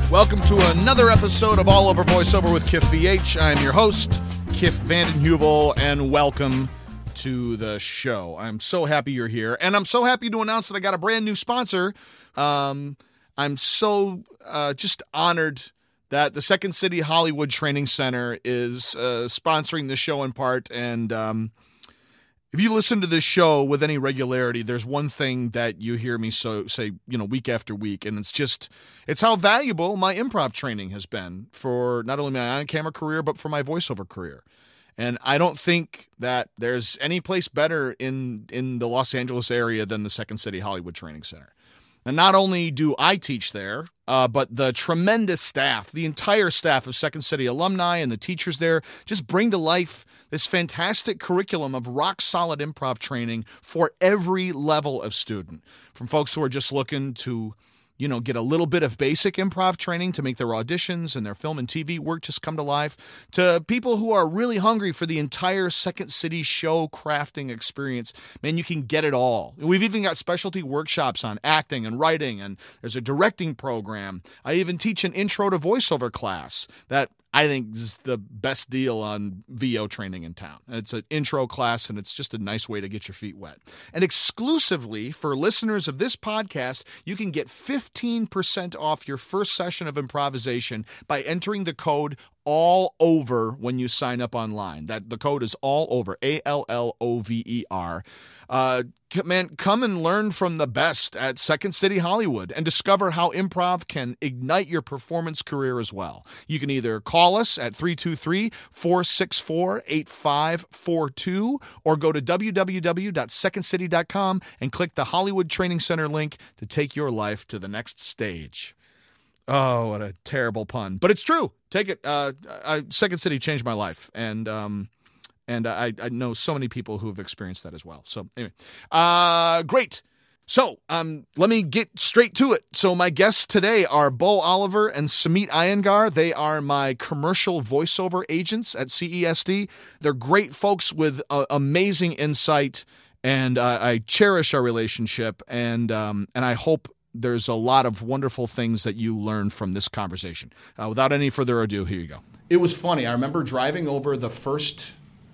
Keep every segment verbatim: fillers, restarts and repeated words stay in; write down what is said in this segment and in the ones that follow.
Welcome to another episode of All Over Voiceover with Kif V H. I'm your host, Kif Vanden Heuvel, and welcome to the show. I'm so happy you're here, and I'm so happy to announce that I got a brand new sponsor. Um, I'm so uh, just honored that the Second City Hollywood Training Center is uh, sponsoring the show in part, and um, if you listen to this show with any regularity, there's one thing that you hear me so say, you know, week after week, and it's just, it's how valuable my improv training has been for not only my on-camera career, but for my voiceover career. And I don't think that there's any place better in, in the Los Angeles area than the Second City Hollywood Training Center. And not only do I teach there, uh, but the tremendous staff, the entire staff of Second City alumni and the teachers there just bring to life this fantastic curriculum of rock-solid improv training for every level of student. From folks who are just looking to, you know, get a little bit of basic improv training to make their auditions and their film and T V work just come to life, to people who are really hungry for the entire Second City show crafting experience. Man, you can get it all. We've even got specialty workshops on acting and writing, and there's a directing program. I even teach an intro to voiceover class that I think is the best deal on V O training in town. It's an intro class, and it's just a nice way to get your feet wet. And exclusively for listeners of this podcast, you can get fifteen percent off your first session of improvisation by entering the code all over when you sign up online. That the code is all over, A L L O V E R. Uh, man, come and learn from the best at Second City Hollywood and discover how improv can ignite your performance career as well. You can either call us at three two three, four six four, eight five four two or go to w w w dot second city dot com and click the Hollywood Training Center link to take your life to the next stage. Oh, what a terrible pun. But it's true. Take it. Uh, I, Second City changed my life. And um, and I, I know so many people who have experienced that as well. So anyway, uh, great. So um, let me get straight to it. So my guests today are Bo Oliver and Samit Iyengar. They are my commercial voiceover agents at C E S D. They're great folks with uh, amazing insight, and uh, I cherish our relationship, and um, and I hope there's a lot of wonderful things that you learn from this conversation. Uh, without any further ado, here you go. It was funny. I remember driving over the first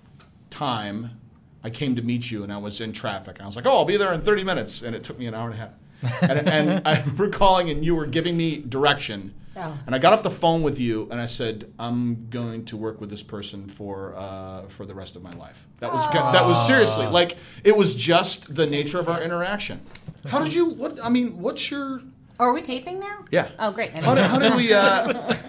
time I came to meet you, and I was in traffic. I was like, oh, I'll be there in thirty minutes. And it took me an hour and a half. and, and I remember calling, and you were giving me direction. Oh. And I got off the phone with you, and I said, I'm going to work with this person for uh, for the rest of my life. That was oh. that was seriously, like, it was just the nature of our interaction. How did you, what, I mean, what's your... Oh, are we taping now? Yeah. Oh, great. How did, how did we... Uh...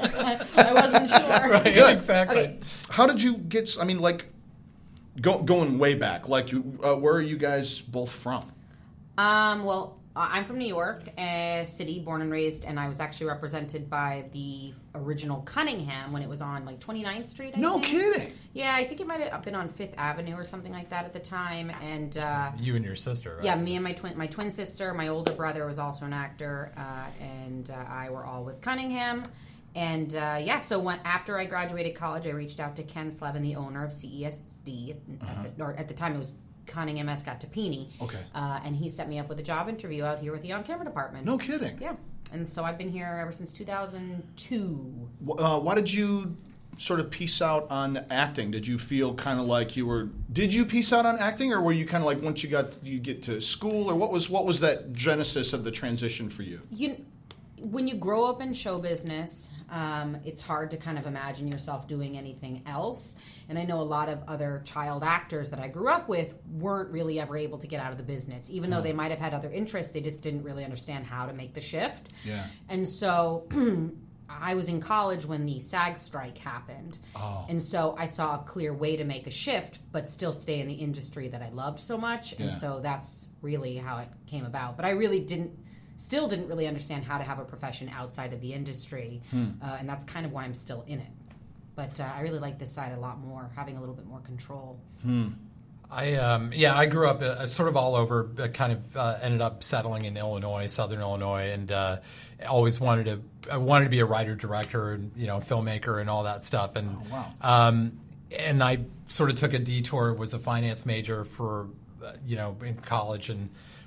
I wasn't sure. Right, yeah, exactly. Okay. How did you get, I mean, like, go, going way back, like, you, uh, where are you guys both from? Um, well... Uh, I'm from New York uh, City, born and raised, and I was actually represented by the original Cunningham when it was on, like, twenty-ninth Street, I no think. kidding. Yeah, I think it might have been on Fifth Avenue or something like that at the time. And uh, you and your sister, right? Yeah, me and my twin my twin sister. My older brother was also an actor, uh, and uh, I were all with Cunningham. And, uh, yeah, so when, after I graduated college, I reached out to Ken Slevin, the owner of C E S D. Uh-huh. At the, or at the time, it was Cunningham Escott Tapini. Okay. Uh, and he set me up with a job interview out here with the on-camera department. No kidding. Yeah. And so I've been here ever since two thousand two. Uh, why did you sort of piece out on acting? Did you feel kind of like you were... Did you piece out on acting, or were you kind of like once you got you get to school, or what was what was that genesis of the transition for you? You... When you grow up in show business, um, it's hard to kind of imagine yourself doing anything else. And I know a lot of other child actors that I grew up with weren't really ever able to get out of the business. Even though they might have had other interests, they just didn't really understand how to make the shift. Yeah. And so I was in college when the SAG strike happened. Oh. And so I saw a clear way to make a shift, but still stay in the industry that I loved so much. And Yeah. so that's really how it came about. But I really didn't... Still didn't really understand how to have a profession outside of the industry, hmm. uh, and that's kind of why I'm still in it. But uh, I really like this side a lot more, having a little bit more control. Hmm. I um, yeah, I grew up uh, sort of all over. Uh, kind of uh, ended up settling in Illinois, Southern Illinois, and uh, always wanted to. I wanted to be a writer, director, and you know, filmmaker, and all that stuff. And oh, wow. um, and I sort of took a detour. Was a finance major for uh, you know in college and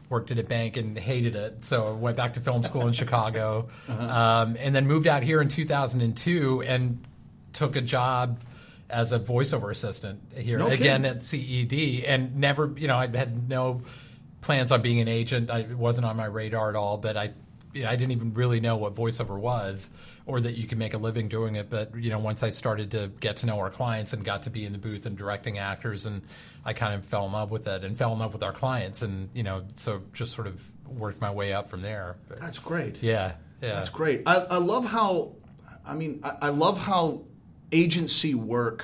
worked at a bank and hated it, so I went back to film school in Chicago, uh-huh. um, and then moved out here in two thousand two and took a job as a voiceover assistant here, no again kidding. at C E D, and never, you know, I had no plans on being an agent. I, it wasn't on my radar at all, but I, you know, I didn't even really know what voiceover was or that you could make a living doing it. But, you know, once I started to get to know our clients and got to be in the booth and directing actors, and I kind of fell in love with it and fell in love with our clients. And, you know, so just sort of worked my way up from there. But, That's great. yeah. Yeah. That's great. I, I love how, I mean, I, I love how agency work,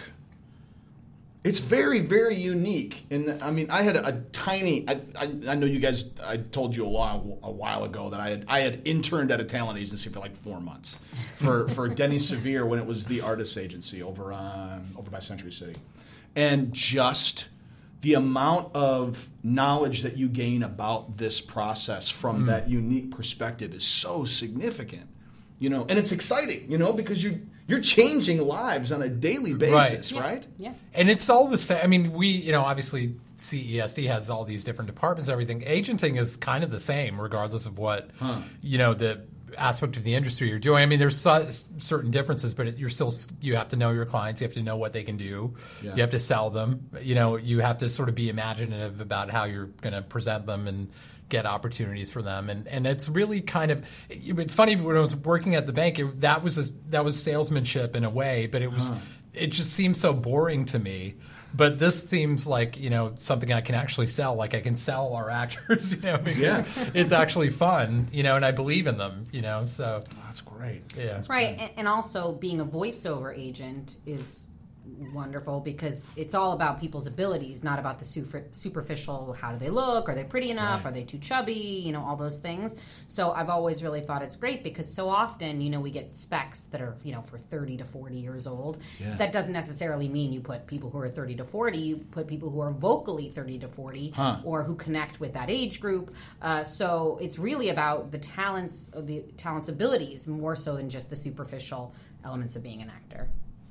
it's very, very unique. And I mean, I had a, a tiny, I, I, I know you guys, I told you a, while, a while ago that I had I had interned at a talent agency for like four months for, for Denny Severe when it was the Artists Agency over on, over by Century City. And just the amount of knowledge that you gain about this process from mm. that unique perspective is so significant, you know, and it's exciting, you know, because you You're changing lives on a daily basis, right? right? Yeah. yeah. And it's all the same. I mean, we, you know, obviously C E S D has all these different departments, everything. Agenting is kind of the same, regardless of what, huh. you know, the aspect of the industry you're doing. I mean, there's su- certain differences, but it, you're still, you have to know your clients. You have to know what they can do. Yeah. You have to sell them. You know, you have to sort of be imaginative about how you're going to present them and get opportunities for them, and and it's really kind of, it's funny, when I was working at the bank, it, that was a, that was salesmanship in a way, but it was huh. it just seems so boring to me. But this seems like, you know, something I can actually sell. Like I can sell our actors, you know, because yeah. it's actually fun, you know, and I believe in them, you know. So oh, that's great. Yeah, that's right. Great. And also being a voiceover agent is wonderful because it's all about people's abilities, not about the super, superficial, how do they look, are they pretty enough, right. are they too chubby, you know, all those things. So I've always really thought it's great because so often, you know, we get specs that are, you know, for thirty to forty years old. Yeah. That doesn't necessarily mean you put people who are thirty to forty, you put people who are vocally thirty to forty huh. or who connect with that age group. Uh, so it's really about the talents, the talents abilities more so than just the superficial elements of being an actor.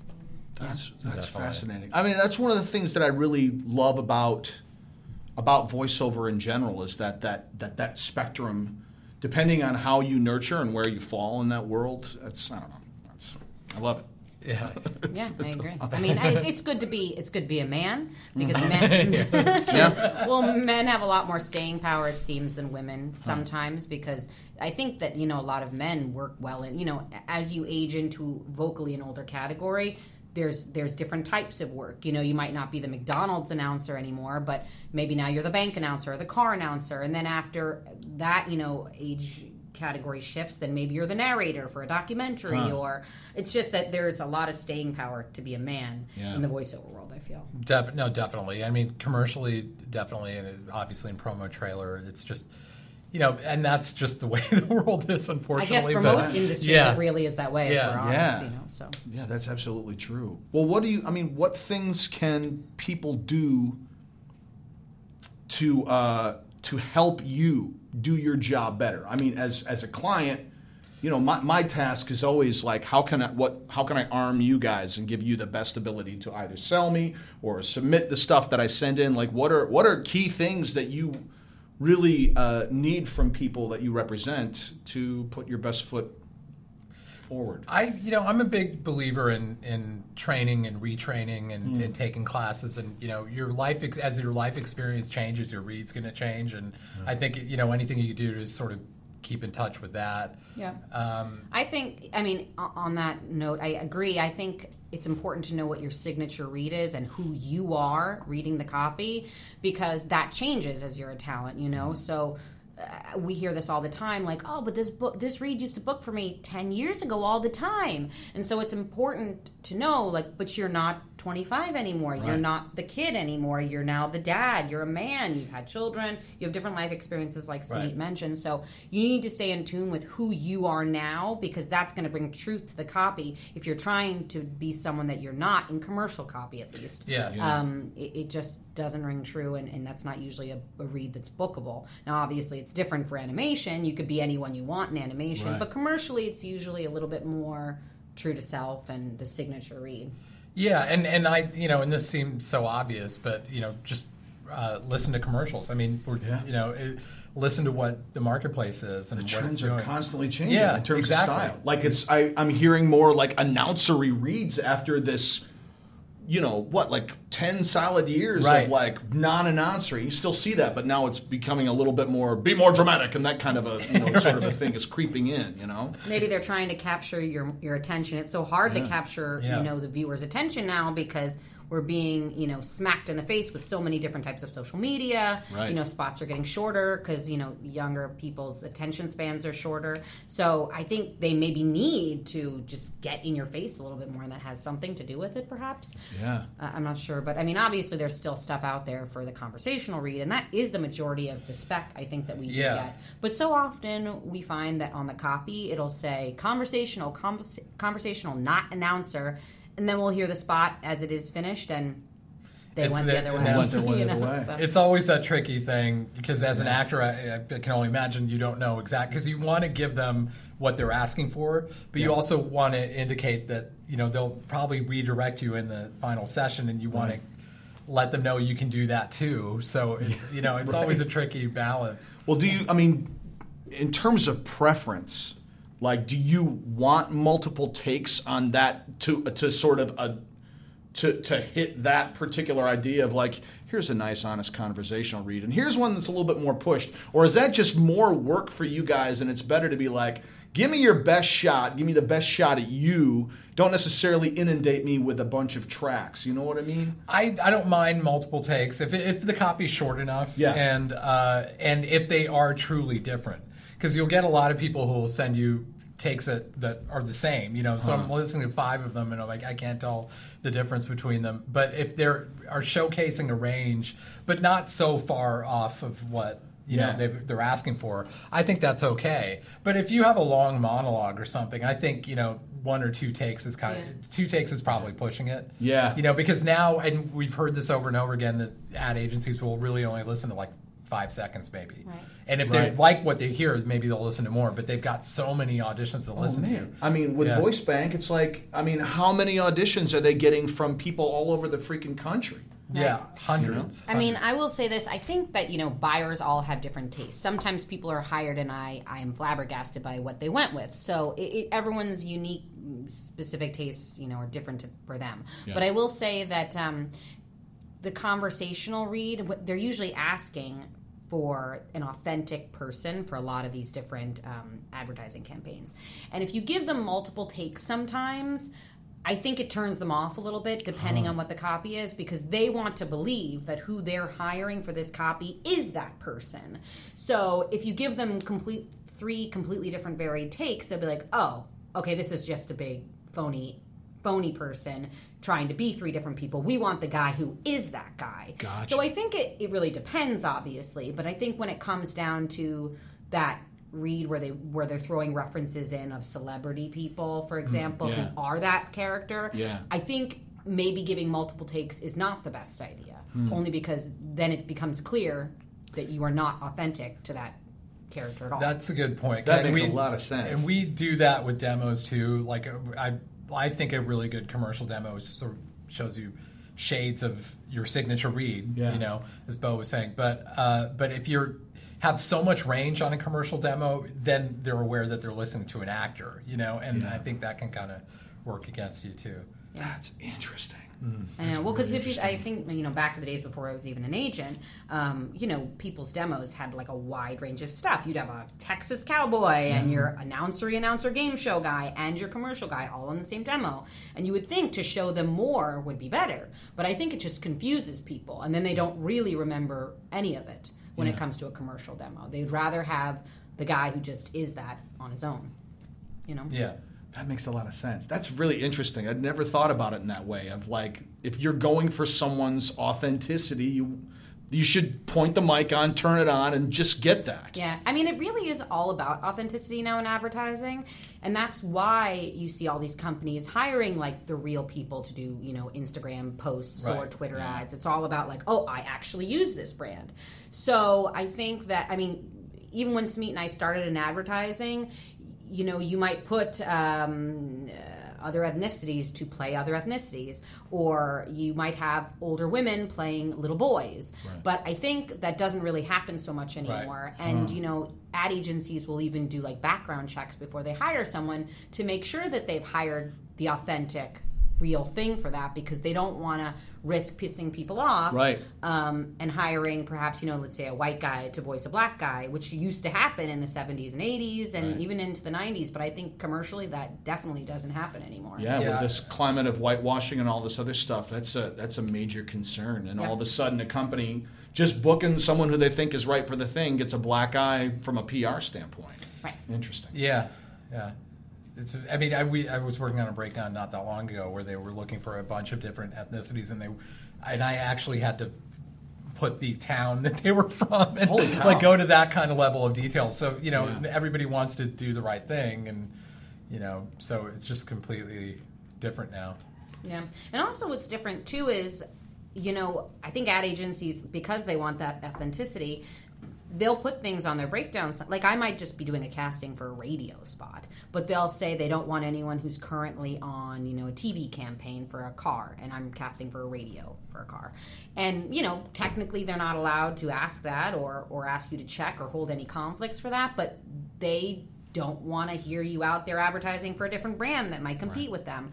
That's that's Definitely. fascinating. I mean, that's one of the things that I really love about about voiceover in general is that that that that spectrum, depending on how you nurture and where you fall in that world. That's I don't know. That's I love it. Yeah, yeah, I agree. I mean, it's, it's good to be it's good to be a man because men, yeah. well, men have a lot more staying power, it seems, than women sometimes. Because I think that, you know, a lot of men work well in, you know, as you age into vocally an older category. There's there's different types of work. You know, you might not be the McDonald's announcer anymore, but maybe now you're the bank announcer or the car announcer. And then after that, you know, age category shifts, then maybe you're the narrator for a documentary. Huh. Or it's just that there's a lot of staying power to be a man yeah. in the voiceover world, I feel. Def- no, definitely. I mean, commercially, definitely, and obviously in promo trailer, it's just... You know, and that's just the way the world is, unfortunately. I guess for but, most industries, yeah. it really is that way. Yeah. If we're honest, yeah. you know. So yeah, that's absolutely true. Well, what do you? I mean, what things can people do to uh, to help you do your job better? I mean, as as a client, you know, my my task is always like, how can I what how can I arm you guys and give you the best ability to either sell me or submit the stuff that I send in? Like, what are what are key things that you really uh, need from people that you represent to put your best foot forward? I, you know, I'm a big believer in, in training and retraining and, mm. and taking classes, and you know, your life ex- as your life experience changes, your read's going to change, and mm. I think, you know, anything you do to sort of keep in touch with that. Yeah. Um, I think, I mean, on that note, I agree. I think it's important to know what your signature read is and who you are reading the copy, because that changes as you're a talent, you know? So uh, we hear this all the time, like, oh, but this book, this read used to book for me ten years ago all the time. And so it's important to know, like, but you're not twenty-five anymore. Right. You're not the kid anymore. You're now the dad. You're a man. You've had children. You have different life experiences, like Suneet right. mentioned. So you need to stay in tune with who you are now, because that's going to bring truth to the copy. If you're trying to be someone that you're not, in commercial copy at least, yeah, yeah. Um, it, it just doesn't ring true, and, and that's not usually a, a read that's bookable. Now, obviously, it's different for animation. You could be anyone you want in animation, right. but commercially, it's usually a little bit more true to self and the signature read. Yeah, and, and I, you know, and this seems so obvious, but, you know, just uh, listen to commercials. I mean, we're, Yeah. you know, it, listen to what the marketplace is and The what trends it's doing. are constantly changing Yeah, in terms exactly. of style. Like it's, I, I'm hearing more like announcery reads after this, you know, what, like ten solid years Right. of like non-announcery. You still see that, but now it's becoming a little bit more, be more dramatic, and that kind of a, you know, sort of a thing is creeping in, you know? Maybe they're trying to capture your your attention. It's so hard Yeah. to capture, Yeah. you know, the viewer's attention now because we're being, you know, smacked in the face with so many different types of social media. Right. You know, spots are getting shorter because, you know, younger people's attention spans are shorter. So I think they maybe need to just get in your face a little bit more, and that has something to do with it, perhaps. Yeah. Uh, I'm not sure. But, I mean, obviously there's still stuff out there for the conversational read, and that is the majority of the spec, I think, that we do Yeah. get. But so often we find that on the copy, it'll say conversational, convers- conversational, not announcer, and then we'll hear the spot as it is finished, and they It's went the- the other way. and that's the you other know, way. so. It's always that tricky thing because as an actor, I, I can only imagine you don't know exactly because you want to give them what they're asking for, but you also want to indicate that you know they'll probably redirect you in the final session, and you want Right. to let them know you can do that too. So it, you know it's always a tricky balance. Well, do you, I mean, in terms of preference, like, do you want multiple takes on that to to sort of a to to hit that particular idea of like, here's a nice, honest conversational read, and here's one that's a little bit more pushed, or is that just more work for you guys, and it's better to be like, give me your best shot, give me the best shot at you. Don't necessarily inundate me with a bunch of tracks. You know what I mean? I, I don't mind multiple takes if if the copy's short enough, Yeah. and uh, and if they are truly different, because you'll get a lot of people who will send you takes that, that are the same. You know, so I'm listening to five of them and I'm like, I can't tell the difference between them. But if they're are showcasing a range, but not so far off of what you Yeah. know they've, they're asking for, I think that's okay. But if you have a long monologue or something, I think you know one or two takes is kind of Yeah. two takes is probably pushing it. Yeah. you know because now, and we've heard this over and over again, that ad agencies will really only listen to like five seconds maybe. Right. And if Right. they like what they hear, maybe they'll listen to more. But they've got so many auditions to listen to. I mean, with Yeah. Voice Bank, it's like, I mean, how many auditions are they getting from people all over the freaking country? Yeah, hundreds. I mean, I will say this. I think that, you know, buyers all have different tastes. Sometimes people are hired and I, I am flabbergasted by what they went with. So it, it, everyone's unique, specific tastes, you know, are different to, for them. Yeah. But I will say that um, the conversational read, what they're usually asking for an authentic person for a lot of these different um, advertising campaigns. And if you give them multiple takes sometimes, I think it turns them off a little bit depending on what the copy is, because they want to believe that who they're hiring for this copy is that person. So if you give them complete three completely different varied takes, they'll be like, oh, okay, this is just a big phony phony person trying to be three different people. We want the guy who is that guy. Gotcha. So I think it, it really depends, obviously, but I think when it comes down to that read where they where they're throwing references in of celebrity people, for example, yeah. who are that character, Yeah. I think maybe giving multiple takes is not the best idea. Hmm. Only because then it becomes clear that you are not authentic to that character at all. That's a good point. That And makes we- a lot of sense. And we do that with demos too. Like uh, I, I think a really good commercial demo sort of shows you shades of your signature read. Yeah. You know, as Bo was saying. But uh, but if you're have so much range on a commercial demo, then they're aware that they're listening to an actor. You know, and I think that can kind of work against you too. That's interesting. I know. Well, because if you, I think, you know, back to the days before I was even an agent, um, you know, people's demos had like a wide range of stuff. You'd have a Texas cowboy and your announcery announcer game show guy and your commercial guy all in the same demo. And you would think to show them more would be better. But I think it just confuses people. And then they don't really remember any of it when Yeah. it comes to a commercial demo. They'd rather have the guy who just is that on his own, you know? Yeah. That makes a lot of sense. That's really interesting. I'd never thought about it in that way. Of like, if you're going for someone's authenticity, you you should point the mic on, turn it on, and just get that. Yeah, I mean, it really is all about authenticity now in advertising, and that's why you see all these companies hiring like the real people to do, you know, Instagram posts or Right. Twitter ads. It's all about like, oh, I actually use this brand. So I think that, I mean, even when Smeet and I started in advertising, you know, you might put um, other ethnicities to play other ethnicities, or you might have older women playing little boys. Right. But I think that doesn't really happen so much anymore. Right. And, huh. you know, ad agencies will even do like background checks before they hire someone to make sure that they've hired the authentic, real thing for that, because they don't want to risk pissing people off, right. um, and hiring perhaps, you know, let's say a white guy to voice a black guy, which used to happen in the seventies and eighties and right. even into the nineties. But I think commercially that definitely doesn't happen anymore. Yeah, yeah, with this climate of whitewashing and all this other stuff, that's a that's a major concern. And yep. all of a sudden a company just booking someone who they think is right for the thing gets a black eye from a P R standpoint. Right. Interesting. Yeah, yeah. It's, I mean, I, we, I was working on a breakdown not that long ago where they were looking for a bunch of different ethnicities, and they, and I actually had to put the town that they were from and like go to that kind of level of detail. So you know, yeah. everybody wants to do the right thing, and you know, so it's just completely different now. Yeah, and also what's different too is, you know, I think ad agencies, because they want that authenticity, they'll put things on their breakdowns. Like I might just be doing a casting for a radio spot, but they'll say they don't want anyone who's currently on, you know, a T V campaign for a car, and I'm casting for a radio for a car. And, you know, technically they're not allowed to ask that or, or ask you to check or hold any conflicts for that, but they don't want to hear you out there advertising for a different brand that might compete right. with them.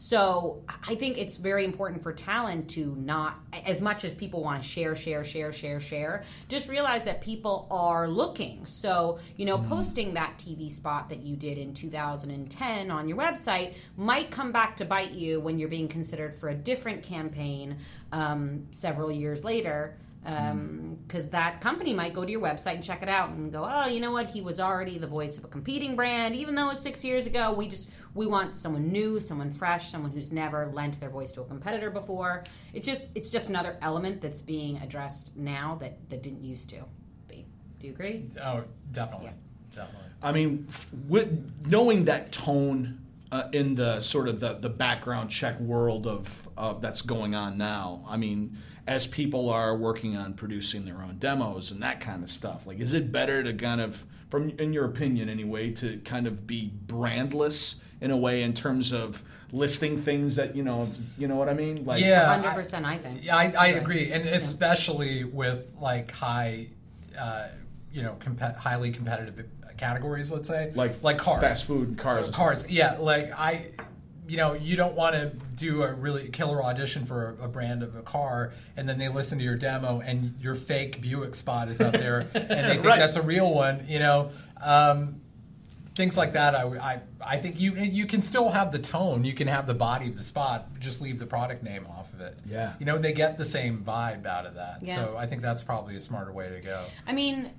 So I think it's very important for talent to not, as much as people want to share, share, share, share, share, just realize that people are looking. So, you know, mm. posting that T V spot that you did in two thousand ten on your website might come back to bite you when you're being considered for a different campaign um, several years later. Because um, that company might go to your website and check it out and go, oh, you know what? He was already the voice of a competing brand, even though it was six years ago. We just we want someone new, someone fresh, someone who's never lent their voice to a competitor before. It's just it's just another element that's being addressed now that, that didn't used to be. Do you agree? Oh, definitely, yeah. definitely. I mean, with knowing that tone uh, in the sort of the, the background check world of uh, that's going on now. I mean, as people are working on producing their own demos and that kind of stuff, like, is it better to kind of, from in your opinion anyway, to kind of be brandless in a way in terms of listing things that, you know, you know what I mean? Like, yeah, one hundred percent I, I think. Yeah, I, I agree. And especially with like high, uh, you know, comp- highly competitive categories, let's say. Like, like cars. Fast food, cars. Uh, cars, yeah. Like, I... You know, you don't want to do a really killer audition for a, a brand of a car, and then they listen to your demo, and your fake Buick spot is out there, and they think right. that's a real one. You know, um, things like that. I, I, I think you you can still have the tone, you can have the body of the spot, just leave the product name off of it. Yeah, you know, they get the same vibe out of that. Yeah. So I think that's probably a smarter way to go. I mean,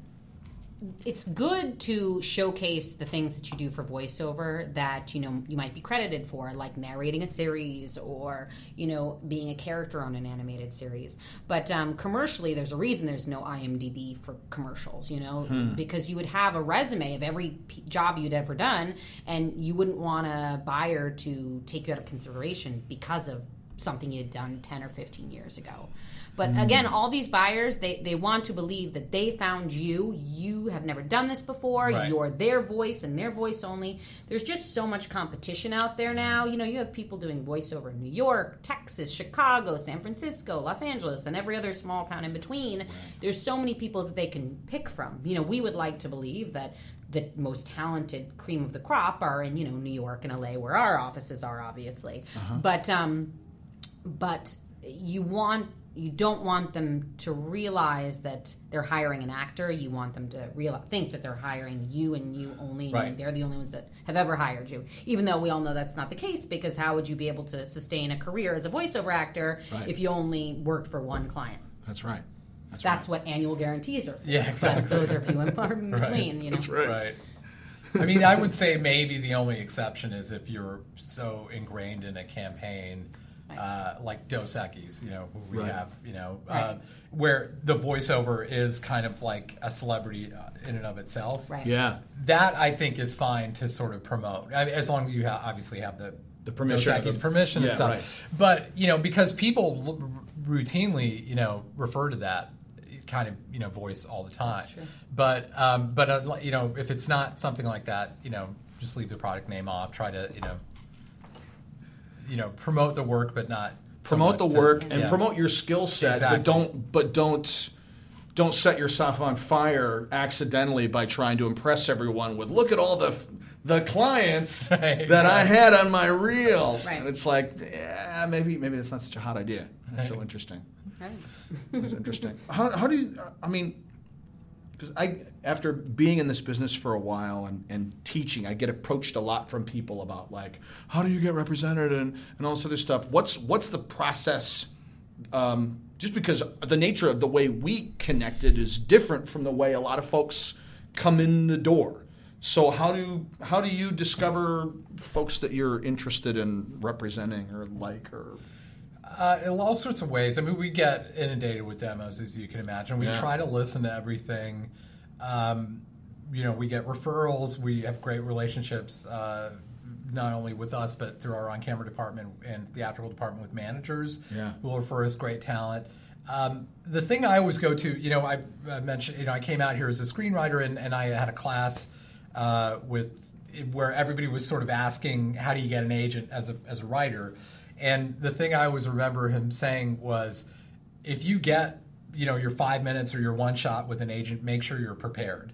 it's good to showcase the things that you do for voiceover that, you know, you might be credited for, like narrating a series or, you know, being a character on an animated series. But um, commercially, there's a reason there's no I M D B for commercials, you know, hmm. because you would have a resume of every p- job you'd ever done, and you wouldn't want a buyer to take you out of consideration because of something you'd done ten or fifteen years ago. But again, all these buyers, they, they want to believe that they found you. You have never done this before. Right. You're their voice and their voice only. There's just so much competition out there now. You know, you have people doing voiceover in New York, Texas, Chicago, San Francisco, Los Angeles, and every other small town in between. Right. There's so many people that they can pick from. You know, we would like to believe that the most talented cream of the crop are in, you know, New York and L A, where our offices are, obviously. Uh-huh. But um, but you want... You don't want them to realize that they're hiring an actor. You want them to realize, think that they're hiring you and you only. Right. And they're the only ones that have ever hired you. Even though we all know that's not the case, because how would you be able to sustain a career as a voiceover actor right. if you only worked for one client? That's right. That's, that's right. what annual guarantees are for. Yeah, exactly. But those are few and far in between. Right. You know? That's right. Right. I mean, I would say maybe the only exception is if you're so ingrained in a campaign. Uh, like Dos Equis, you know, who we right. have, you know, right. uh, where the voiceover is kind of like a celebrity in and of itself. Right. Yeah. That, I think, is fine to sort of promote, I mean, as long as you ha- obviously have the, the permission, Dos Equis permission yeah, and stuff. Right. But, you know, because people l- routinely, you know, refer to that kind of, you know, voice all the time. That's true. But, um, but uh, you know, if it's not something like that, you know, just leave the product name off. Try to, you know, you know, promote the work, but not promote the to, work and yeah. promote your skill set, Exactly. but don't but don't don't set yourself on fire accidentally by trying to impress everyone with look at all the the clients Right, that exactly. I had on my reel. Right. And it's like, yeah, maybe maybe that's not such a hot idea. That's so interesting. Right. It's interesting. How how do you? I mean. Because I, after being in this business for a while and, and teaching, I get approached a lot from people about like, how do you get represented and, and all this other stuff. What's what's the process? Um, just because the nature of the way we connected is different from the way a lot of folks come in the door. So how do how do you discover folks that you're interested in representing or like or? Uh, in all sorts of ways. I mean, we get inundated with demos, as you can imagine. We Yeah. try to listen to everything. Um, you know, we get referrals. We have great relationships, uh, not only with us, but through our on-camera department and theatrical department with managers Yeah. who will refer us great talent. Um, the thing I always go to, you know, I, I mentioned, you know, I came out here as a screenwriter, and, and I had a class uh, with where everybody was sort of asking, how do you get an agent as a as a writer? And the thing I always remember him saying was, if you get, you know, your five minutes or your one shot with an agent, make sure you're prepared.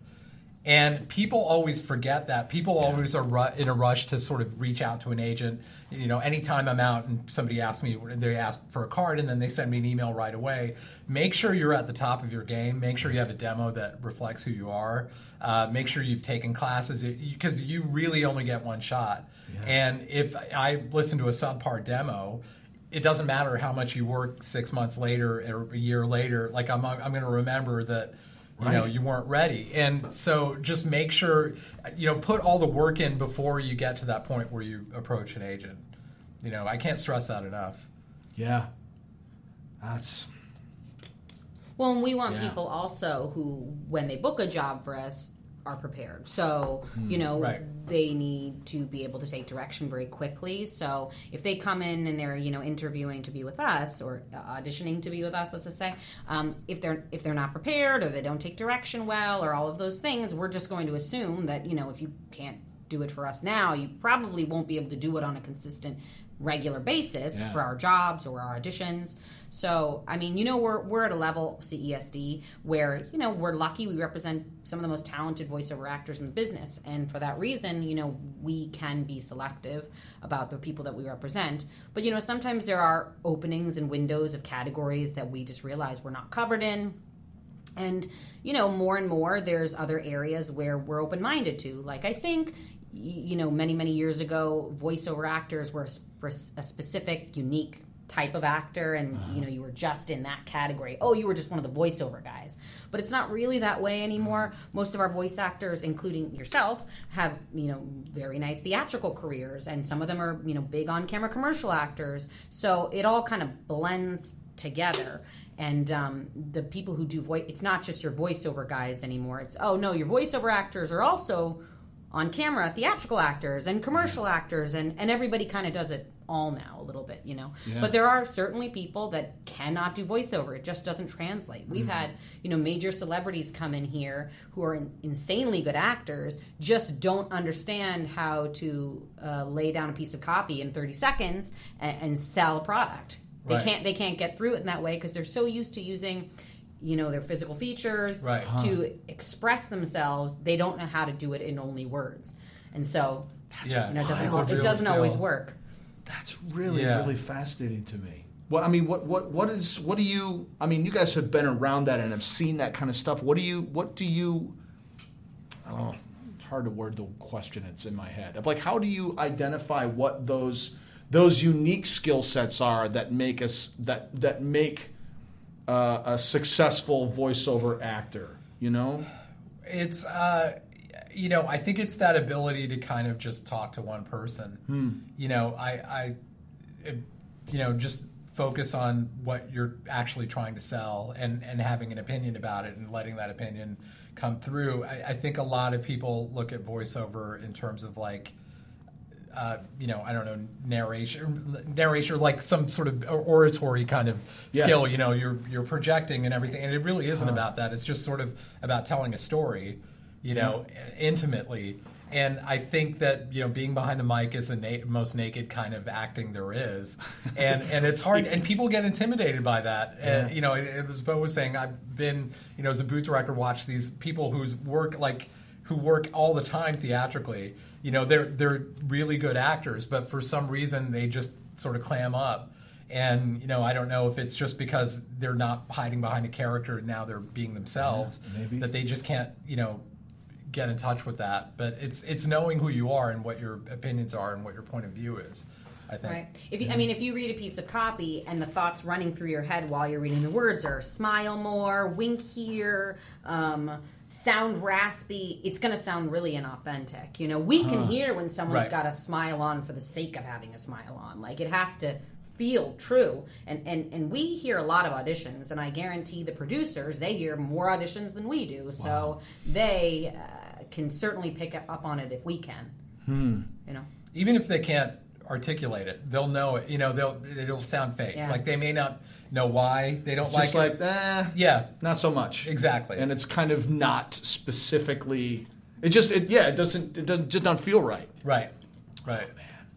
And people always forget that. People always are ru- in a rush to sort of reach out to an agent. You know, anytime I'm out and somebody asks me, they ask for a card and then they send me an email right away. Make sure you're at the top of your game. Make sure you have a demo that reflects who you are. Uh, make sure you've taken classes because you really only get one shot. Yeah. And if I listen to a subpar demo, it doesn't matter how much you work six months later or a year later. Like I'm, I'm going to remember that. You know, you weren't ready. And so just make sure, you know, put all the work in before you get to that point where you approach an agent. You know, I can't stress that enough. Yeah. That's... Well, and we want Yeah. people also who, when they book a job for us, are prepared. So, you know, Right. they need to be able to take direction very quickly. So if they come in and they're, you know, interviewing to be with us or auditioning to be with us, let's just say, um, if they're if they're not prepared or they don't take direction well or all of those things, we're just going to assume that, you know, if you can't do it for us now, you probably won't be able to do it on a consistent regular basis Yeah. for our jobs or our auditions. So, I mean, you know, we're we're at a level, C E S D, where, you know, we're lucky we represent some of the most talented voiceover actors in the business. And for that reason, you know, we can be selective about the people that we represent. But, you know, sometimes there are openings and windows of categories that we just realize we're not covered in. And, you know, more and more, there's other areas where we're open-minded to. Like, I think, you know, many, many years ago, voiceover actors were a, sp- a specific, unique type of actor, and, you know, you were just in that category. Oh, you were just one of the voiceover guys. But it's not really that way anymore. Most of our voice actors, including yourself, have, you know, very nice theatrical careers, and some of them are, you know, big on-camera commercial actors. So it all kind of blends together. And um, the people who do voice, it's not just your voiceover guys anymore. It's, oh, no, your voiceover actors are also on camera theatrical actors and commercial actors, and, and everybody kind of does it all now a little bit, you know. Yeah. But there are certainly people that cannot do voiceover. It just doesn't translate. We've had, you know, major celebrities come in here who are in, insanely good actors, just don't understand how to uh, lay down a piece of copy in thirty seconds and, and sell a product. They Right. can't they can't get through it in that way because they're so used to using, you know, their physical features Right. to express themselves. They don't know how to do it in only words, and so Yeah. you know, it That's doesn't a it real doesn't skill. always work. That's really, Yeah. really fascinating to me. Well, I mean, what, what, what is, what do you, I mean, you guys have been around that and have seen that kind of stuff. What do you, what do you, I don't know, it's hard to word the question that's in my head. Of like, how do you identify what those, those unique skill sets are that make us, that, that make uh, a successful voiceover actor, you know? It's, uh, you know, I think it's that ability to kind of just talk to one person. Hmm. You know, I, I, it, you know, just focus on what you're actually trying to sell and, and having an opinion about it and letting that opinion come through. I, I think a lot of people look at voiceover in terms of like, Uh, you know, I don't know, narration, narration, like some sort of oratory kind of Yeah. skill. You know, you're you're projecting and everything, and it really isn't about that. It's just sort of about telling a story, you know, intimately. And I think that, you know, being behind the mic is the na- most naked kind of acting there is. And and it's hard. And people get intimidated by that. Yeah. And, you know, as Bo was saying, I've been, you know, as a booth director, watched these people whose work, like, who work all the time theatrically. You know, they're they're really good actors, but for some reason they just sort of clam up. And, you know, I don't know if it's just because they're not hiding behind a character and now they're being themselves, yeah, maybe. that they just can't, you know, get in touch with that. But it's it's knowing who you are and what your opinions are and what your point of view is, I think. Right. If you, I mean, if you read a piece of copy and the thoughts running through your head while you're reading the words are smile more, wink here, um, sound raspy, it's going to sound really inauthentic. You know, we can huh. hear when someone's right. got a smile on for the sake of having a smile on. Like, it has to feel true. And, and and we hear a lot of auditions, and I guarantee the producers, they hear more auditions than we do. So wow. they uh, can certainly pick up on it if we can. Hmm. You know, even if they can't articulate it, they'll know it. You know, they'll it'll sound fake. Yeah. Like, they may not know why they don't it's like just it. like, eh, yeah, not so much. Exactly. And it's kind of not specifically. It just, it, yeah, it doesn't, it doesn't, just don't feel right. Right. Right.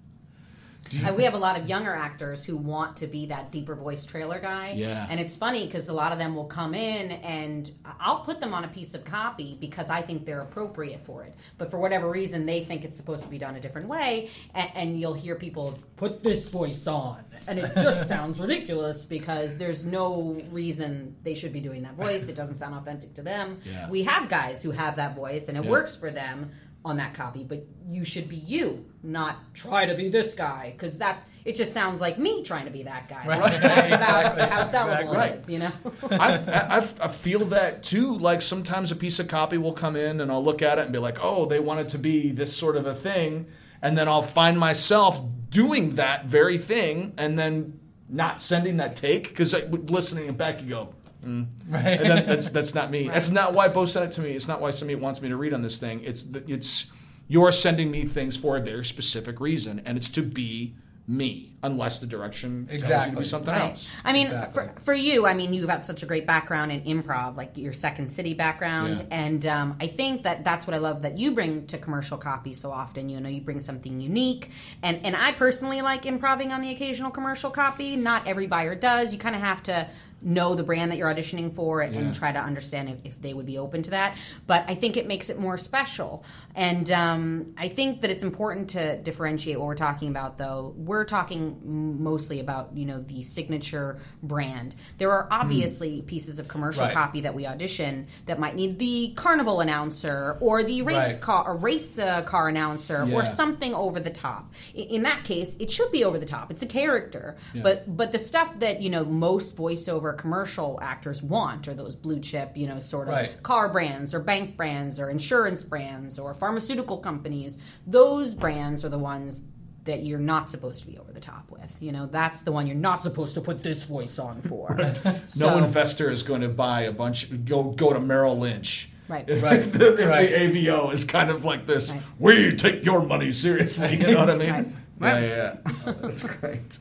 Uh, we have a lot of younger actors who want to be that deeper voice trailer guy. Yeah. And it's funny because a lot of them will come in and I'll put them on a piece of copy because I think they're appropriate for it. But for whatever reason, they think it's supposed to be done a different way. And, and you'll hear people put this voice on. And it just sounds ridiculous because there's no reason they should be doing that voice. It doesn't sound authentic to them. Yeah. We have guys who have that voice and it yeah. works for them on that copy, but you should be you, not try to be this guy, because that's it just sounds like me trying to be that guy. Right. That's Exactly. about how sellable Exactly. it is, you know? I, I, I feel that too. Like, sometimes a piece of copy will come in and I'll look at it and be like, oh, they want it to be this sort of a thing, and then I'll find myself doing that very thing and then not sending that take, because listening back you go, Mm. Right. And that, that's that's not me. Right. That's not why Bo sent it to me. It's not why somebody wants me to read on this thing. It's it's you're sending me things for a very specific reason, and it's to be me, unless the direction exactly. tells you to be something Right. else. I mean, Exactly. for, for you, I mean, you've got such a great background in improv, like your Second City background, Yeah. and um, I think that that's what I love that you bring to commercial copy so often. You know, you bring something unique, and and I personally like improving on the occasional commercial copy. Not every buyer does. You kind of have to know the brand that you're auditioning for and, Yeah. and try to understand if, if they would be open to that. But I think it makes it more special. And um, I think that it's important to differentiate what we're talking about, though. We're talking mostly about, you know, the signature brand. There are obviously mm. pieces of commercial right. copy that we audition that might need the carnival announcer or the race right. car or race uh, car announcer Yeah. or something over the top. In, in that case, it should be over the top. It's a character. Yeah. But but the stuff that, you know, most voiceover commercial actors want are those blue chip, you know, sort of right. car brands or bank brands or insurance brands or pharmaceutical companies. Those brands are the ones that you're not supposed to be over the top with. You know, that's the one you're not supposed to put this voice on for. Right. So, no investor is going to buy a bunch, go go to Merrill Lynch. Right. If, Right. if the, if Right. the A V O is kind of like this, Right. we take your money seriously. You know what I mean? Right. Yeah, Right. yeah, yeah. Oh, that's great.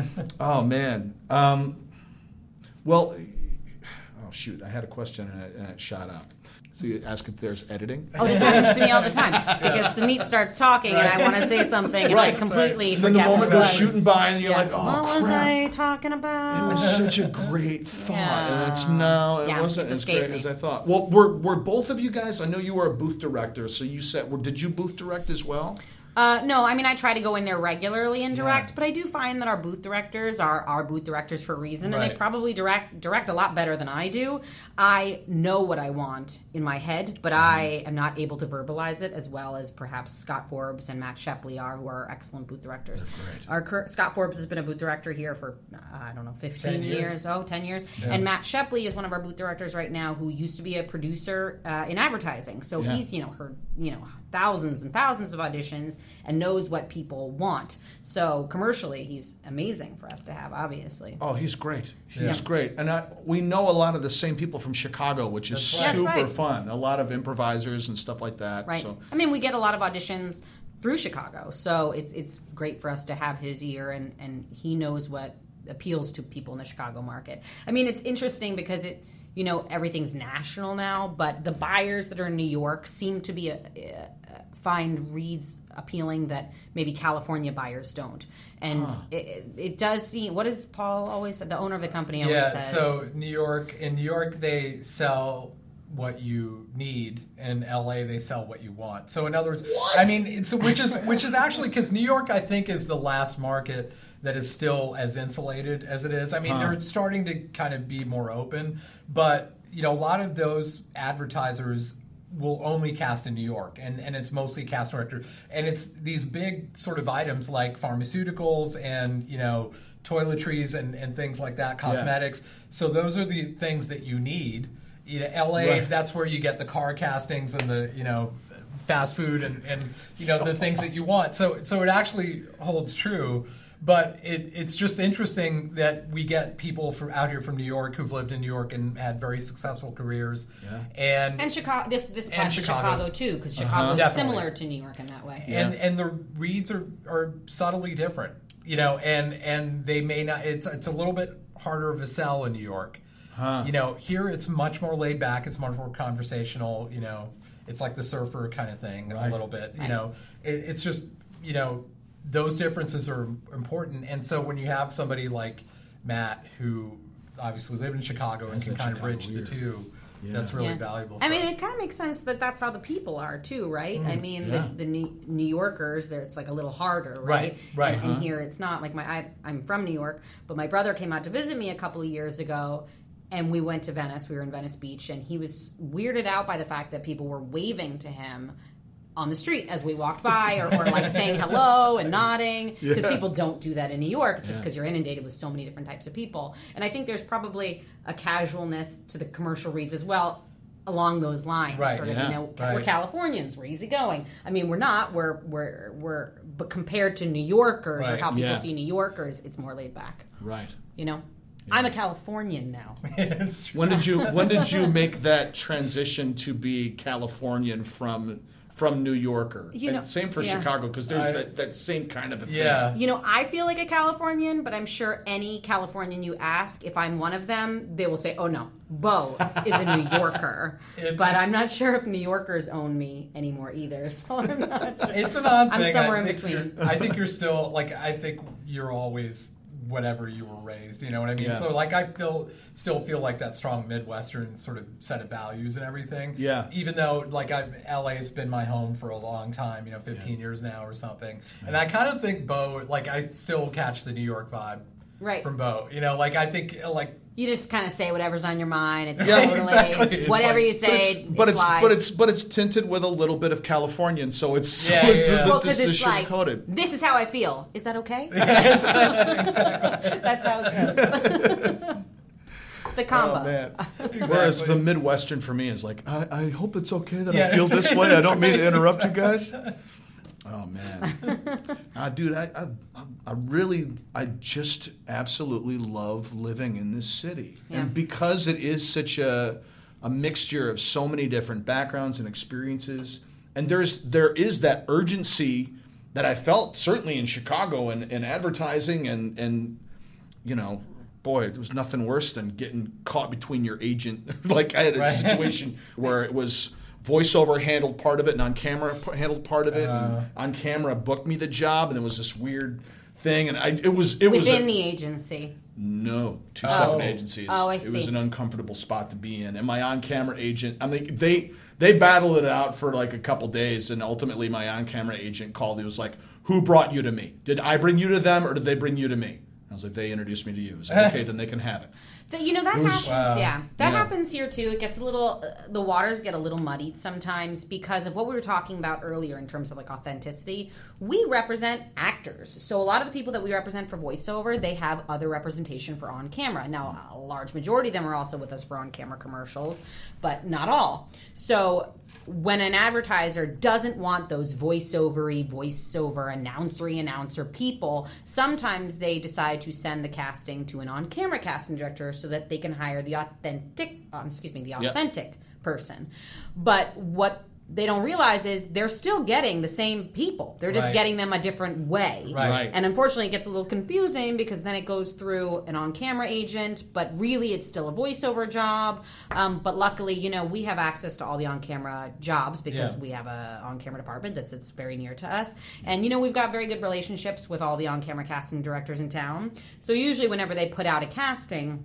Oh, man. Um, well, oh, shoot. I had a question and it, and it shot out. So you ask if there's editing? Oh, this happens to me all the time because Sunit starts talking and I want to say something and Right. I completely And then the forget moment what it goes was. shooting by and you're Yeah. like, oh, what was crap. I talking about? It was such a great thought, Yeah. and it's no, it Yeah, wasn't it's as escaped great me. as I thought. Well, were were both of you guys? I know you were a booth director, so you said, well, did you booth direct as well? Uh, no, I mean, I try to go in there regularly and direct, Yeah. but I do find that our booth directors are our booth directors for a reason, and they Right. probably direct direct a lot better than I do. I know what I want in my head, but I am not able to verbalize it as well as perhaps Scott Forbes and Matt Shepley are, who are excellent booth directors. great. Our cur- Scott Forbes has been a booth director here for, uh, I don't know, fifteen ten years. years. Oh, ten years. Yeah. And Matt Shepley is one of our booth directors right now who used to be a producer uh, in advertising. So Yeah. he's, you know, heard, you know, thousands and thousands of auditions and knows what people want. So commercially, he's amazing for us to have, obviously. Oh, he's great. He's Yeah. great, and I, we know a lot of the same people from Chicago, which is That's right. super That's right. fun. A lot of improvisers and stuff like that. Right. So. I mean, we get a lot of auditions through Chicago, so it's it's great for us to have his ear, and, and he knows what appeals to people in the Chicago market. I mean, it's interesting because it, you know, everything's national now, but the buyers that are in New York seem to be a, a, find reads appealing that maybe California buyers don't. And huh. it, it does seem, what does Paul always say, the owner of the company always yeah, says? So New York, in New York, they sell what you need. In L A, they sell what you want. So in other words, what? I mean, it's which is which is actually because New York, I think, is the last market that is still as insulated as it is. I mean, huh. they're starting to kind of be more open, but you know, a lot of those advertisers will only cast in New York, and, and it's mostly cast director, and it's these big sort of items like pharmaceuticals and you know toiletries and, and things like that, cosmetics. Yeah. So those are the things that you need. You know, L A, right. That's where you get the car castings and the you know fast food and, and you know so the things awesome. that you want. So so it actually holds true. But it, it's just interesting that we get people from out here from New York who've lived in New York and had very successful careers. Yeah. And and Chicago, this this applies to Chicago. Chicago too, because Chicago uh-huh. is similar to New York in that way. And yeah. and the reads are, are subtly different, you know, and, and they may not. It's it's a little bit harder of a sell in New York. Huh. You know, here it's much more laid back. It's much more conversational. You know, it's like the surfer kind of thing right. a little bit. You right. know, it, it's just you know. Those differences are important, and so when you have somebody like Matt, who obviously lived in Chicago and can kind of bridge the two, yeah. that's really yeah. valuable. For I mean, us. it kind of makes sense that that's how the people are too, right? Mm, I mean, yeah. the, the New, New Yorkers, there it's like a little harder, right? Right. right. And, Uh-huh. and here it's not. Like my, I, I'm from New York, but my brother came out to visit me a couple of years ago. And we went to Venice. We were in Venice Beach, and he was weirded out by the fact that people were waving to him on the street as we walked by, or, or like saying hello and nodding, because yeah. people don't do that in New York just because yeah. you're inundated with so many different types of people. And I think there's probably a casualness to the commercial reads as well along those lines. Right. Sort of, yeah. you know, right. we're Californians, we're easygoing. I mean, we're not. We're we're we're but compared to New Yorkers right. or how people yeah. see New Yorkers, it's more laid back. Right. You know. Yeah. I'm a Californian now. When did you when did you make that transition to be Californian from from New Yorker? You know, and same for yeah. Chicago, because there's I, that, that same kind of a thing. Yeah. You know, I feel like a Californian, but I'm sure any Californian you ask, if I'm one of them, they will say, oh no, Bo is a New Yorker. But I'm not sure if New Yorkers own me anymore either, so I'm not sure. It's an odd thing. I'm somewhere I in between. I think you're still, like, I think you're always whatever you were raised, you know what I mean? Yeah. So like I feel still feel like that strong Midwestern sort of set of values and everything. Yeah. Even though like I've L A's been my home for a long time, you know, fifteen yeah. years now or something. Yeah. And I kind of think Bo, like I still catch the New York vibe right. from Bo. You know, like I think like you just kind of say whatever's on your mind. It's yeah, totally exactly. whatever like, you say. But it's, it but it's but it's but it's tinted with a little bit of Californian, so it's yeah, so yeah, yeah. The, well, this it's is like sugar-coated. This is how I feel. Is that okay? Yeah, exactly. That's how it goes. The combo. Oh, man. Exactly. Whereas the Midwestern for me is like, I, I hope it's okay that yeah, I feel this way. I don't mean to interrupt exactly. you guys. Oh man, uh, dude, I, I, I really, I just absolutely love living in this city, yeah. and because it is such a, a mixture of so many different backgrounds and experiences, and there's there is that urgency that I felt certainly in Chicago and, and advertising, and and you know, boy, it was nothing worse than getting caught between your agent. Like I had a right. situation where it was. Voiceover handled part of it, and on camera handled part of it. Uh, and on camera booked me the job, and there was this weird thing, and I it was it within was a, the agency. No, two oh. separate agencies. Oh, I it see. was an uncomfortable spot to be in, and my on-camera agent. I mean, they they battled it out for like a couple days, and ultimately, my on-camera agent called. He was like, "Who brought you to me? Did I bring you to them, or did they bring you to me?" I was like, "They introduced me to you." I was like, "Okay, then they can have it." So, you know, that was, happens, wow. yeah. That yeah. happens here, too. It gets a little, uh, the waters get a little muddied sometimes because of what we were talking about earlier in terms of, like, authenticity. We represent actors. So a lot of the people that we represent for voiceover, they have other representation for on-camera. Now, a large majority of them are also with us for on-camera commercials, but not all. So when an advertiser doesn't want those voiceovery, voiceover announcery announcer people, sometimes they decide to send the casting to an on-camera casting director so that they can hire the authentic, um, excuse me, the authentic yep. person. But what they don't realize is they're still getting the same people. They're just Right. getting them a different way. Right. Right. And unfortunately, it gets a little confusing because then it goes through an on-camera agent, but really it's still a voiceover job. Um, but luckily, you know, we have access to all the on-camera jobs because Yeah. we have a on-camera department that sits very near to us. And, you know, we've got very good relationships with all the on-camera casting directors in town. So usually whenever they put out a casting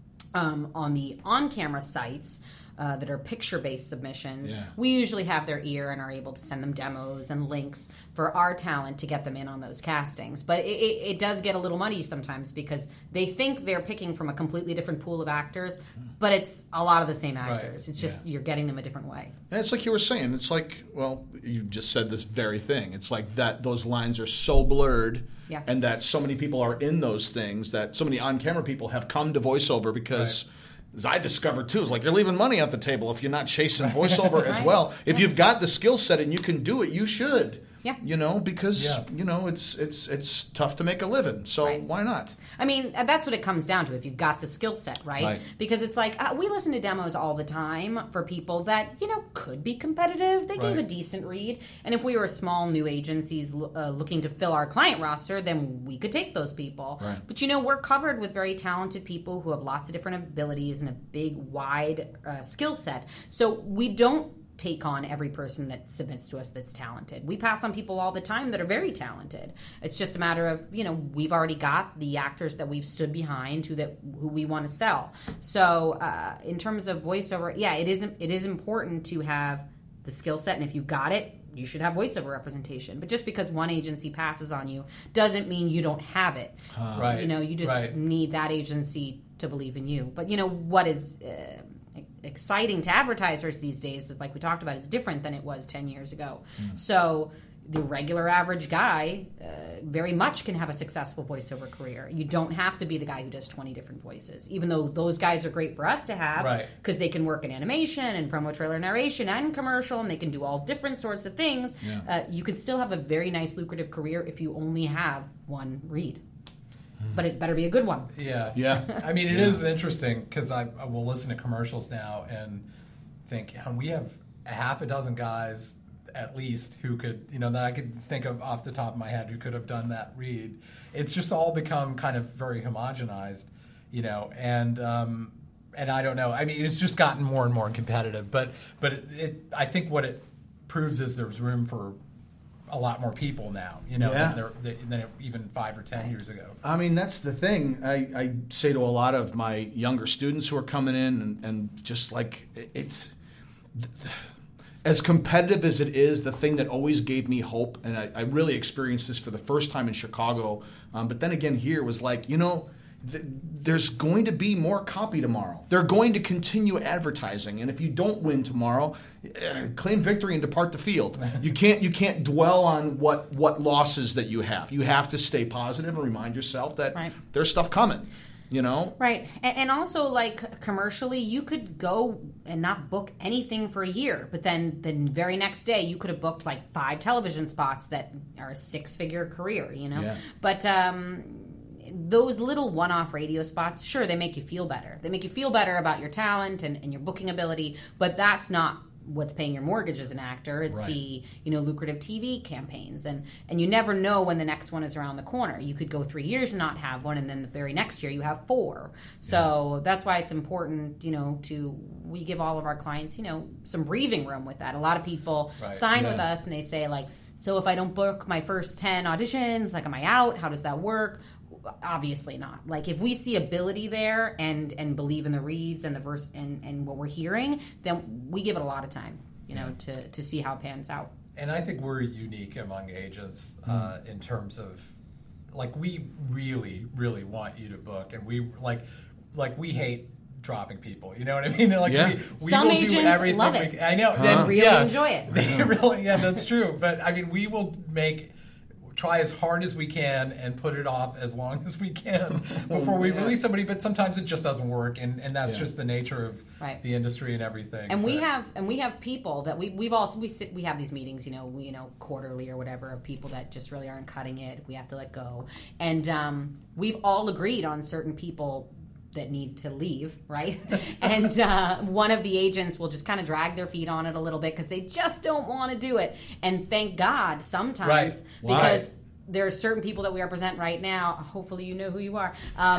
um, on the on-camera sites, Uh, that are picture-based submissions, Yeah. we usually have their ear and are able to send them demos and links for our talent to get them in on those castings. But it, it, it does get a little muddy sometimes because they think they're picking from a completely different pool of actors, but it's a lot of the same actors. Right. It's just you're getting them a different way. And it's like you were saying. It's like, well, you just said this very thing. It's like that those lines are so blurred, Yeah. and that so many people are in those things that so many on-camera people have come to voiceover because. Right. As I discovered too, it's like you're leaving money at the table if you're not chasing voiceover as Right. well. If you've got the skill set and you can do it, you should. Yeah. You know, because Yeah. you know it's it's it's tough to make a living. So Right. why not? I mean, that's what it comes down to if you've got the skill set, right? Right. Because it's like, uh, we listen to demos all the time for people that, you know, could be competitive. They gave a Right. decent read. And if we were small new agencies uh, looking to fill our client roster, then we could take those people. Right. But, you know, we're covered with very talented people who have lots of different abilities and a big, wide uh, skill set. So we don't take on every person that submits to us that's talented. We pass on people all the time that are very talented. It's just a matter of, you know, we've already got the actors that we've stood behind who that who we want to sell. So uh, in terms of voiceover, yeah, it is it is important to have the skill set, and if you've got it, you should have voiceover representation. But just because one agency passes on you doesn't mean you don't have it. Right. You know, you just Right. need that agency to believe in you. But you know what is uh, exciting to advertisers these days, like we talked about, is different than it was ten years ago. Mm. So the regular average guy uh, very much can have a successful voiceover career. You don't have to be the guy who does twenty different voices, even though those guys are great for us to have Right. because they can work in animation and promo trailer narration and commercial, and they can do all different sorts of things. Yeah. Uh, you can still have a very nice lucrative career if you only have one read. But it better be a good one. Yeah. Yeah. I mean, it is interesting because I, I will listen to commercials now and think, yeah, we have a half a dozen guys at least who could, you know, that I could think of off the top of my head who could have done that read. It's just all become kind of very homogenized, you know, and um, and I don't know. I mean, it's just gotten more and more competitive. But but it, it I think what it proves is there's room for a lot more people now, you know, Yeah. than, there, than even five or ten years ago. I mean, that's the thing. I, I say to a lot of my younger students who are coming in, and, and just like it's as competitive as it is, the thing that always gave me hope, and I, I really experienced this for the first time in Chicago, um, but then again here was like, you know, th- there's going to be more copy tomorrow. They're going to continue advertising, and if you don't win tomorrow, eh, claim victory and depart the field. You can't you can't dwell on what what losses that you have. You have to stay positive and remind yourself that Right. there's stuff coming. You know, Right. And, and also, like, commercially, you could go and not book anything for a year, but then the very next day you could have booked, like, five television spots that are a six-figure career, you know? Yeah. But um, those little one-off radio spots, sure, they make you feel better. They make you feel better about your talent and, and your booking ability, but that's not what's paying your mortgage as an actor. It's Right. the, you know, lucrative T V campaigns, and and you never know when the next one is around the corner. You could go three years and not have one, and then the very next year you have four. So that's why it's important, you know, to we give all of our clients, you know, some breathing room with that. A lot of people Right. sign Yeah. with us and they say, like, so if I don't book my first ten auditions, like, am I out? How does that work? Obviously not. Like, if we see ability there and and believe in the reads and the verse and, and what we're hearing, then we give it a lot of time, you know, to, to see how it pans out. And I think we're unique among agents uh, in terms of, like, we really, really want you to book, and we like, like we hate dropping people. You know what I mean? Like, Yeah. we, we Some will do agents everything. love we it. can- I know. Huh? Then, Really yeah, enjoy it. They really, yeah, that's true. But I mean, we will make. Try as hard as we can and put it off as long as we can before we release somebody. But sometimes it just doesn't work, and, and that's Yeah. just the nature of Right. the industry and everything. And we But- have and we have people that we we've also we sit we have these meetings, you know, we, you know, quarterly or whatever, of people that just really aren't cutting it. We have to let go, and um, we've all agreed on certain people that need to leave, right? And uh, one of the agents will just kind of drag their feet on it a little bit because they just don't want to do it. And thank God sometimes right. because right. there are certain people that we represent right now, hopefully you know who you are, um,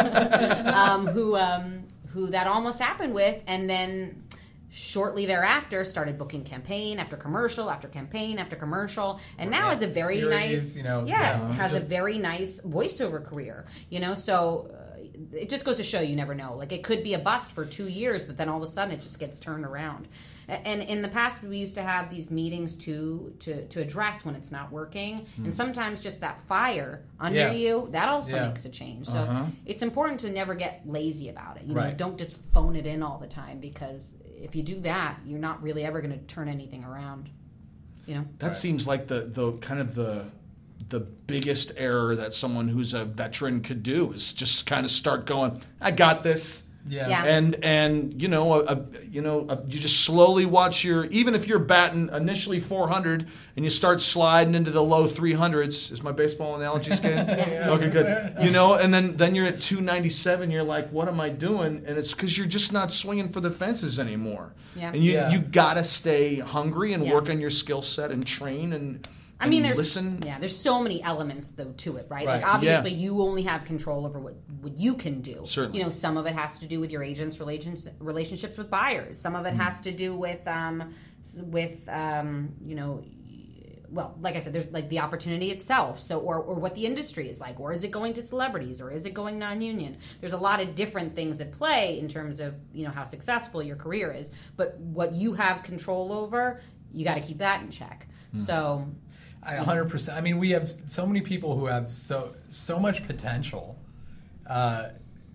um, who um, who that almost happened with, and then shortly thereafter started booking campaign after commercial after campaign after commercial, and now yeah. has a very Series, nice, you know, yeah, yeah has just, a very nice voiceover career, you know, so uh, it just goes to show you never know. Like, it could be a bust for two years, but then all of a sudden it just gets turned around. And in the past, we used to have these meetings to to, to address when it's not working. Mm. And sometimes just that fire under yeah. you, that also yeah. makes a change. So uh-huh. it's important to never get lazy about it. You right. know, don't just phone it in all the time, because if you do that, you're not really ever going to turn anything around. You know, that right. seems like the the kind of the the biggest error that someone who's a veteran could do is just kind of start going, I got this. Yeah. yeah. And and you know a, a, you know a, you just slowly watch your, even if you're batting initially four hundred and you start sliding into the low three hundreds. Is my baseball analogy skin? yeah. Okay, good. You know, and then then you're at two ninety-seven. You're like, what am I doing? And it's because you're just not swinging for the fences anymore. Yeah. And you yeah. you gotta stay hungry and yeah. work on your skill set and train and. I mean, there's listen. yeah, there's so many elements though to it, right? right. Like, obviously, yeah. you only have control over what, what you can do. Certainly, you know, some of it has to do with your agents' relations, relationships with buyers. Some of it mm. has to do with um, with um, you know. Well, like I said, there's like the opportunity itself. So, or, or what the industry is like, or is it going to celebrities, or is it going non-union? There's a lot of different things at play in terms of, you know, how successful your career is. But what you have control over, you got to keep that in check. Mm. So. I one hundred percent. I mean, we have so many people who have so so much potential, uh,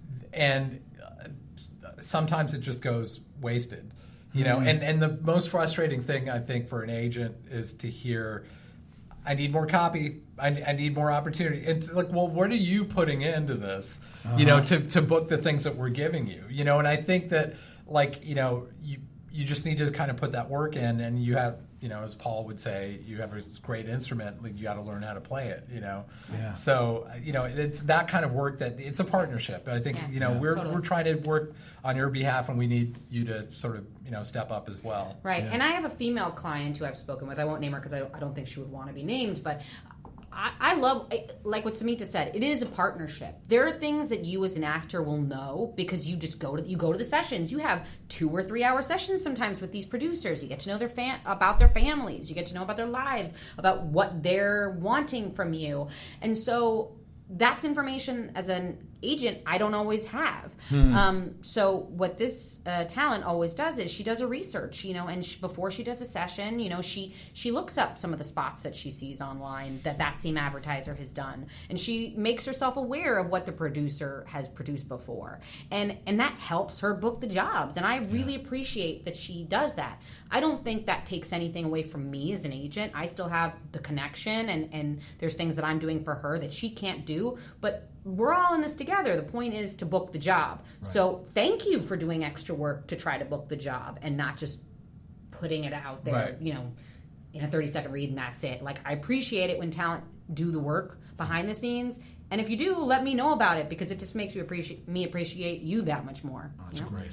and sometimes it just goes wasted. You know, mm-hmm. and, and the most frustrating thing, I think, for an agent is to hear, I need more copy, I, I need more opportunity. It's like, well, what are you putting into this, uh-huh. you know, to, to book the things that we're giving you? You know, and I think that, like, you know, you you just need to kind of put that work in, and you have, you know, as Paul would say, you have a great instrument, like, you got to learn how to play it, you know. Yeah. So, you know, it's that kind of work that it's a partnership. I think, yeah. you know, yeah. we're totally. we're trying to work on your behalf, and we need you to sort of, you know, step up as well. Right. Yeah. And I have a female client who I've spoken with. I won't name her because I, I don't think she would want to be named, but I, I love, like what Samita said, it is a partnership. There are things that you as an actor will know because you just go to you go to the sessions. You have two or three hour sessions sometimes with these producers. You get to know their fam- about their families. You get to know about their lives, about what they're wanting from you. And so that's information as an agent I don't always have. Hmm. Um, so what this uh, talent always does is she does a research, you know, and she, before she does a session, you know, she she looks up some of the spots that she sees online that that same advertiser has done, and she makes herself aware of what the producer has produced before, and and that helps her book the jobs. And I really yeah. appreciate that she does that. I don't think that takes anything away from me as an agent. I still have the connection, and and there's things that I'm doing for her that she can't do, but we're all in this together. The point is to book the job. Right. So thank you for doing extra work to try to book the job and not just putting it out there, right. you know, in a thirty second read and that's it. Like, I appreciate it when talent do the work behind the scenes. And if you do, let me know about it, because it just makes you appreciate me appreciate you that much more. Oh, that's you know? great.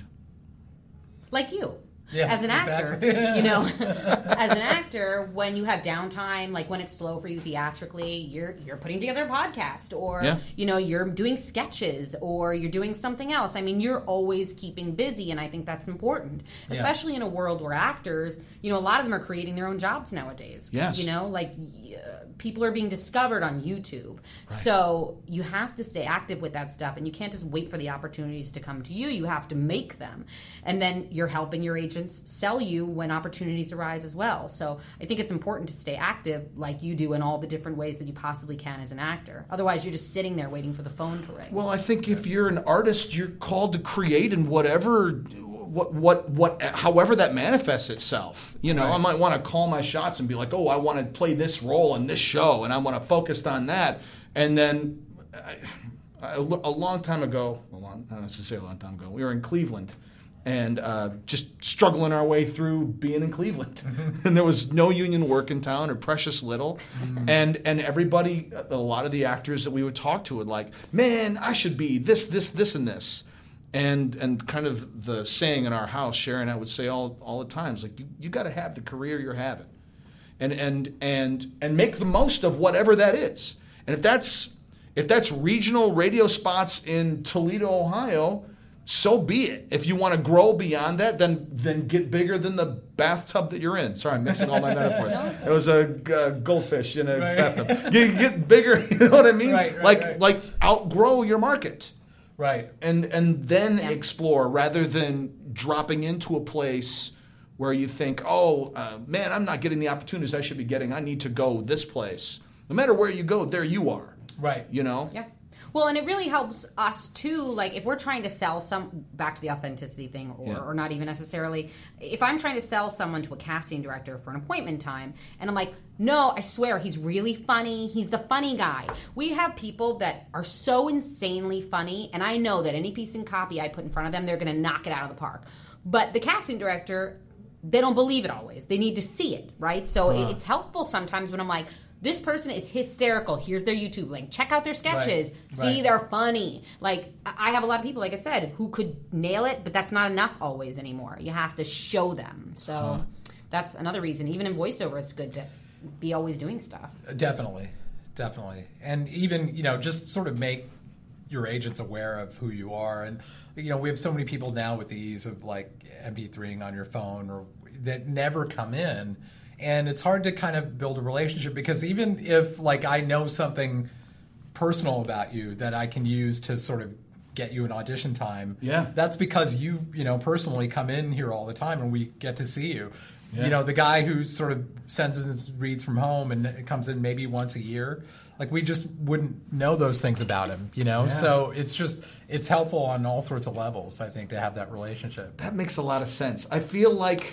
Like you. Yes, as an exactly. actor, you know, as an actor, when you have downtime, like when it's slow for you theatrically, you're you're putting together a podcast, or yeah. you know, you're doing sketches, or you're doing something else. I mean, you're always keeping busy, and I think that's important, especially yeah. in a world where actors, you know, a lot of them are creating their own jobs nowadays. Yes, you know, like uh, people are being discovered on YouTube, right. so you have to stay active with that stuff, and you can't just wait for the opportunities to come to you. You have to make them, and then you're helping your agent sell you when opportunities arise as well. So I think it's important to stay active like you do in all the different ways that you possibly can as an actor. Otherwise, you're just sitting there waiting for the phone to ring. Well, I think if you're an artist, you're called to create in whatever, what, what, what, however that manifests itself. You know, right. I might want to call my shots and be like, oh, I want to play this role in this show, and I want to focus on that. And then I, a, a long time ago, well, long, not necessarily a long time ago, we were in Cleveland. And uh, just struggling our way through being in Cleveland. Mm-hmm. And there was no union work in town, or precious little. Mm-hmm. And and everybody, a lot of the actors that we would talk to would like, man, I should be this, this, this, and this. And and kind of the saying in our house, Sharon and I would say all all the times, like you, you got to have the career you're having, and and and and make the most of whatever that is. And if that's if that's regional radio spots in Toledo, Ohio, so be it. If you want to grow beyond that, then then get bigger than the bathtub that you're in. Sorry, I'm mixing all my metaphors. It was a uh, goldfish in a right. bathtub. Get, get bigger. You know what I mean? Right, right, like right. like outgrow your market. Right. And and then yeah. explore rather than dropping into a place where you think, oh, uh, man, I'm not getting the opportunities I should be getting. I need to go this place. No matter where you go, there you are. Right. You know? Yeah. Well, and it really helps us too, like if we're trying to sell some, back to the authenticity thing, or, Yeah. or not even necessarily, if I'm trying to sell someone to a casting director for an appointment time, and I'm like, no, I swear, he's really funny, he's the funny guy. We have people that are so insanely funny, and I know that any piece of copy I put in front of them, they're going to knock it out of the park. But the casting director, they don't believe it always. They need to see it, right? So Uh-huh. it's helpful sometimes when I'm like, this person is hysterical. Here's their YouTube link. Check out their sketches. Right, See, right. they're funny. Like, I have a lot of people, like I said, who could nail it, but that's not enough always anymore. You have to show them. So Huh. that's another reason. Even in voiceover, it's good to be always doing stuff. Definitely, definitely, and even you know just sort of make your agents aware of who you are, and you know we have so many people now with the ease of like M P three-ing on your phone or that never come in, and it's hard to kind of build a relationship because even if like I know something personal about you that I can use to sort of get you an audition time, Yeah. that's because you you know personally come in here all the time and we get to see you. Yeah. You know, the guy who sort of sends his reads from home and comes in maybe once a year, like we just wouldn't know those things about him, you know? Yeah. So it's just, it's helpful on all sorts of levels, I think, to have that relationship. That makes a lot of sense. I feel like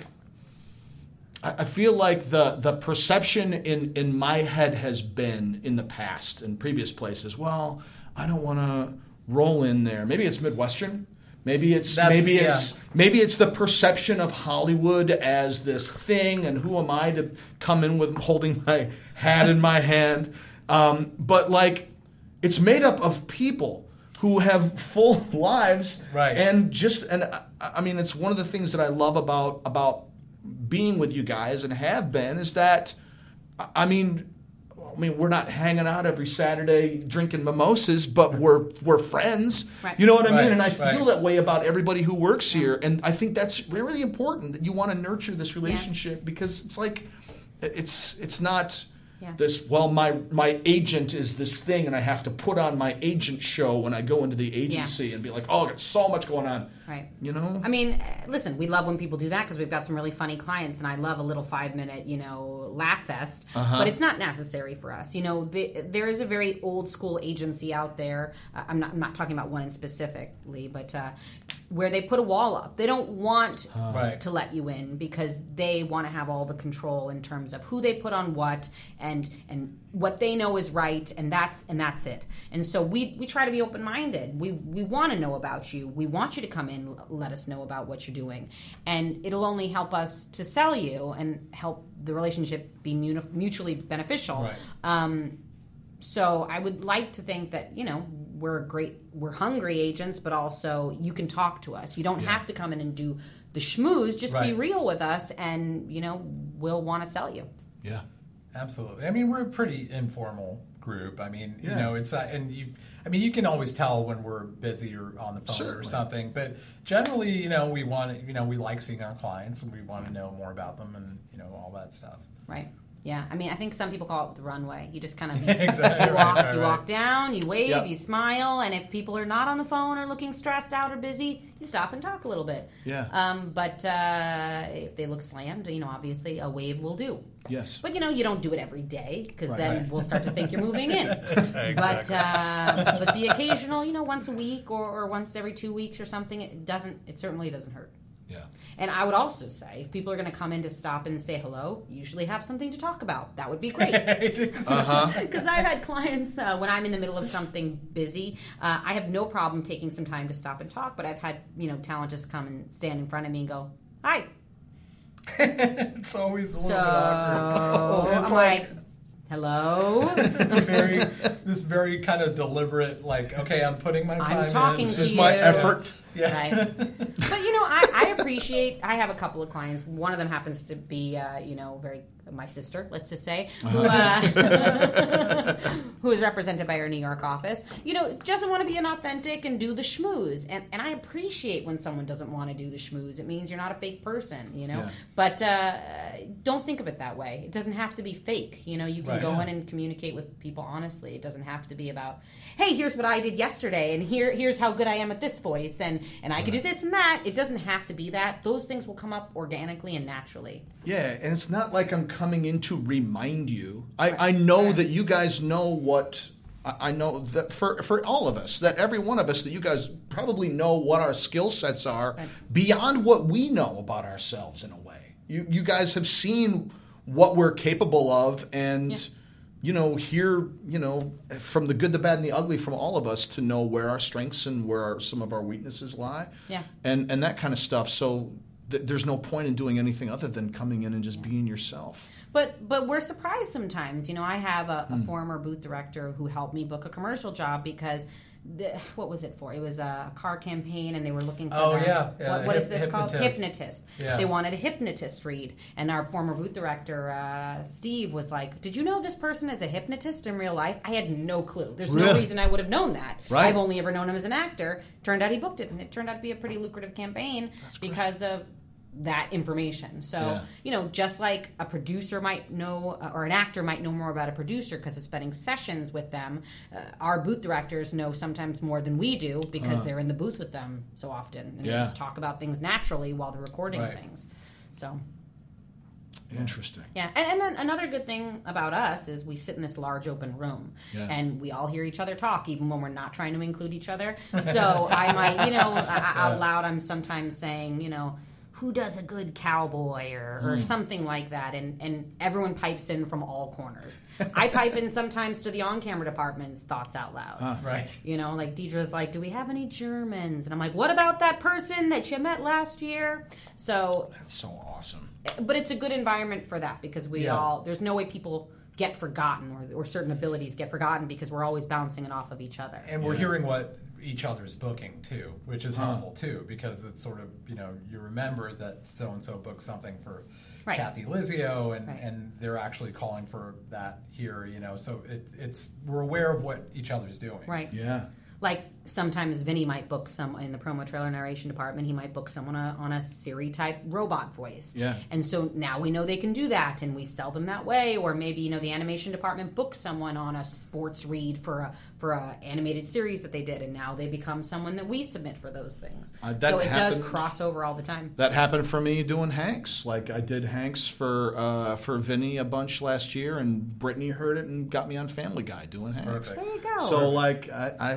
I I feel like the the perception in, in my head has been in the past in previous places, well, I don't want to roll in there. Maybe it's Midwestern. Maybe it's That's- maybe yeah. it's maybe it's the perception of Hollywood as this thing, and who am I to come in with holding my hat in my hand? Um, but like, it's made up of people who have full lives, Right. And just and I, I mean, it's one of the things that I love about about being with you guys and have been is that I mean. I mean, we're not hanging out every Saturday drinking mimosas, but we're we're friends. Right. You know what I Right, mean? And I right. feel that way about everybody who works here. And I think that's really important that you want to nurture this relationship because it's like it's it's not Yeah. this, well, my my agent is this thing and I have to put on my agent show when I go into the agency and be like, oh, I got so much going on. Right. You know? I mean, uh, listen, we love when people do that because we've got some really funny clients, and I love a little five minute, you know, laugh fest. Uh-huh. But it's not necessary for us. You know, the, there is a very old school agency out there. Uh, I'm not I'm not talking about one in specifically, but uh, where they put a wall up. They don't want Right. to let you in because they want to have all the control in terms of who they put on what and and what they know is right, and that's and that's it. And so we we try to be open minded. We we want to know about you. We want you to come in, let us know about what you're doing, and it'll only help us to sell you and help the relationship be muni- mutually beneficial. Right. Um, so I would like to think that, you know, we're great, we're hungry agents, but also you can talk to us. You don't have to come in and do the schmooze. Just be Right. real with us, and you know we'll want to sell you. Yeah. Absolutely. I mean, we're a pretty informal group. I mean, you Yeah. know, it's uh, and you. I mean, you can always tell when we're busy or on the phone Certainly. or something. But generally, you know, we want to, you know, we like seeing our clients and we want to know more about them and you know all that stuff. Right. Yeah. I mean, I think some people call it the runway. You just kind of Exactly. you walk, Right, right, you right. walk down, you wave, Yep. you smile, and if people are not on the phone or looking stressed out or busy, you stop and talk a little bit. Yeah. Um, but uh, if they look slammed, you know, obviously a wave will do. Yes. But you know, you don't do it every day because Right. then Right. we'll start to think you're moving in. Exactly. But uh, but the occasional, you know, once a week or, or once every two weeks or something, it doesn't. It certainly doesn't hurt. Yeah. And I would also say, if people are going to come in to stop and say hello, usually have something to talk about. That would be great. Uh-huh. Because I've had clients, uh, when I'm in the middle of something busy, uh, I have no problem taking some time to stop and talk, but I've had, you know, talent just come and stand in front of me and go, hi. It's always a little So bit awkward. I'm It's like, Hello? very, this very kind of deliberate, like, okay, I'm putting my time I'm talking in. to This is you. my effort. Yeah. Right. But, you know, I, I appreciate, I have a couple of clients. One of them happens to be, uh, you know, very, my sister, let's just say, who, uh, who is represented by our New York office, you know, doesn't want to be inauthentic and do the schmooze. And, and I appreciate when someone doesn't want to do the schmooze. It means you're not a fake person, you know. Yeah. But uh, don't think of it that way. It doesn't have to be fake. You know, you can Right. go Yeah. in and communicate with people honestly. It doesn't have to be about, hey, here's what I did yesterday, and here here's how good I am at this voice, and, and I can do this and that. It doesn't have to be that. Those things will come up organically and naturally. Yeah, and it's not like I'm coming in to remind you. I, I know that you guys know what I, I know that for for all of us, that every one of us, that you guys probably know what our skill sets are Right. beyond what we know about ourselves in a way. You you guys have seen what we're capable of, and Yeah. you know, hear, you know, from the good, the bad, and the ugly from all of us, to know where our strengths and where our, some of our weaknesses lie. Yeah. And and that kind of stuff. So th- there's no point in doing anything other than coming in and just being yourself. But but we're surprised sometimes. You know, I have a, Hmm. a former booth director who helped me book a commercial job because, the, what was it for? It was a car campaign, and they were looking for Oh, the- yeah, yeah, what, what is hyp- this called? hypnotist. Hypnotist. Yeah. They wanted a hypnotist read, and our former booth director uh, Steve was like, "Did you know this person is a hypnotist in real life?" I had no clue. There's no Really? reason I would have known that. Right. I've only ever known him as an actor. Turned out he booked it, and it turned out to be a pretty lucrative campaign because of that information. So, Yeah. you know, just like a producer might know, uh, or an actor might know more about a producer because of spending sessions with them, uh, our booth directors know sometimes more than we do because they're in the booth with them so often. And Yeah. they just talk about things naturally while they're recording Right. things. So, Interesting. yeah. And, and then another good thing about us is we sit in this large open room Yeah. and we all hear each other talk, even when we're not trying to include each other. So I might, you know, I- out loud, I'm sometimes saying, you know, who does a good cowboy or, or something like that, and, and everyone pipes in from all corners. I pipe in sometimes to the on-camera department's thoughts out loud. Right. You know, like Deidre's like, do we have any Germans? And I'm like, what about that person that you met last year? So, That's so awesome. but it's a good environment for that because we Yeah. all, there's no way people get forgotten or, or certain abilities get forgotten because we're always bouncing it off of each other. And we're hearing what each other's booking too, which is helpful too, because it's sort of, you know, you remember that so and so booked something for Right. Kathy Lizio, and, Right. and they're actually calling for that here, you know. So it, it's we're aware of what each other's doing. Right. Yeah. Like sometimes Vinny might book some in the promo trailer narration department. He might book someone on a, on a Siri type robot voice. Yeah. And so now we know they can do that, and we sell them that way. Or maybe you know the animation department books someone on a sports read for a for a animated series that they did, and now they become someone that we submit for those things. Uh, that so it does happened- cross over all the time. That happened for me doing Hanks. Like I did Hanks for uh, for Vinny a bunch last year, and Brittany heard it and got me on Family Guy doing Hanks. Perfect. There you go. So like I I,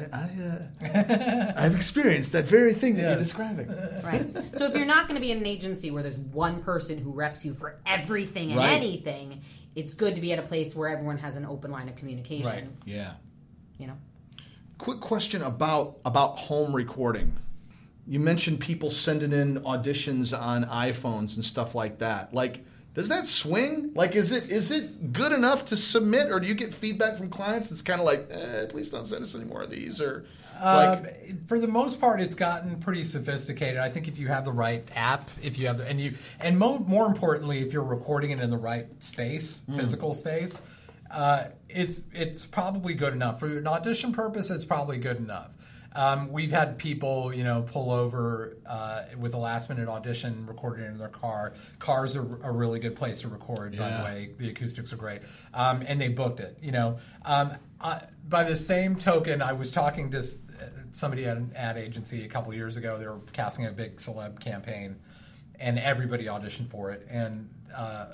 I uh, I've experienced that very thing that you're Yes. describing. Right. So if you're not going to be in an agency where there's one person who reps you for everything and Right. anything, it's good to be at a place where everyone has an open line of communication. Right. Yeah. You know. Quick question about about home recording. You mentioned people sending in auditions on iPhones and stuff like that. Like, does that swing? Like, is it is it good enough to submit, or do you get feedback from clients that's kind of like, eh, please don't send us any more of these, or like, Um, for the most part, it's gotten pretty sophisticated. I think if you have the right app, if you have the, and you, and mo- more importantly, if you're recording it in the right space, physical space, uh, it's it's probably good enough for an audition purpose. It's probably good enough. Um, we've had people, you know, pull over uh, with a last minute audition, recorded it in their car. Cars are a really good place to record, by Yeah. the way. The acoustics are great. Um, and they booked it, you know. Um, I, by the same token, I was talking to s- somebody at an ad agency a couple of years ago. They were casting a big celeb campaign, and everybody auditioned for it. And uh,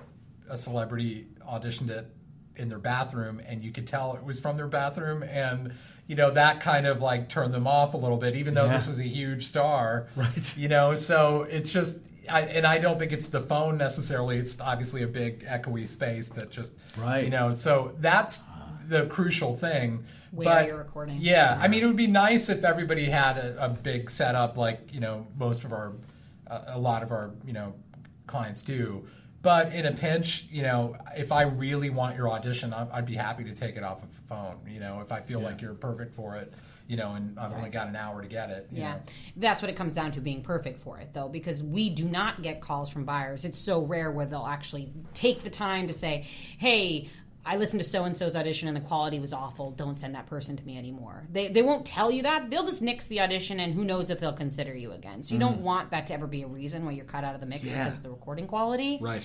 a celebrity auditioned it in their bathroom, and you could tell it was from their bathroom, and you know that kind of like turned them off a little bit, even though Yeah. this is a huge star, Right. You know, so it's just, I, and I don't think it's the phone necessarily. It's obviously a big echoey space that just, Right. you know, so that's the crucial thing. Where but, you're recording. Yeah, I mean, it would be nice if everybody had a, a big setup, like you know, most of our, uh, a lot of our, you know, clients do. But in a pinch, you know, if I really want your audition, I'd be happy to take it off of the phone. You know, if I feel yeah. like you're perfect for it, you know, and I've right. only got an hour to get it. You yeah. know. That's what it comes down to, being perfect for it, though, because we do not get calls from buyers. It's so rare where they'll actually take the time to say, hey, I listened to so-and-so's audition and the quality was awful. Don't send that person to me anymore. They they won't tell you that. They'll just nix the audition, and who knows if they'll consider you again. So you mm. don't want that to ever be a reason why you're cut out of the mix yeah. because of the recording quality. Right.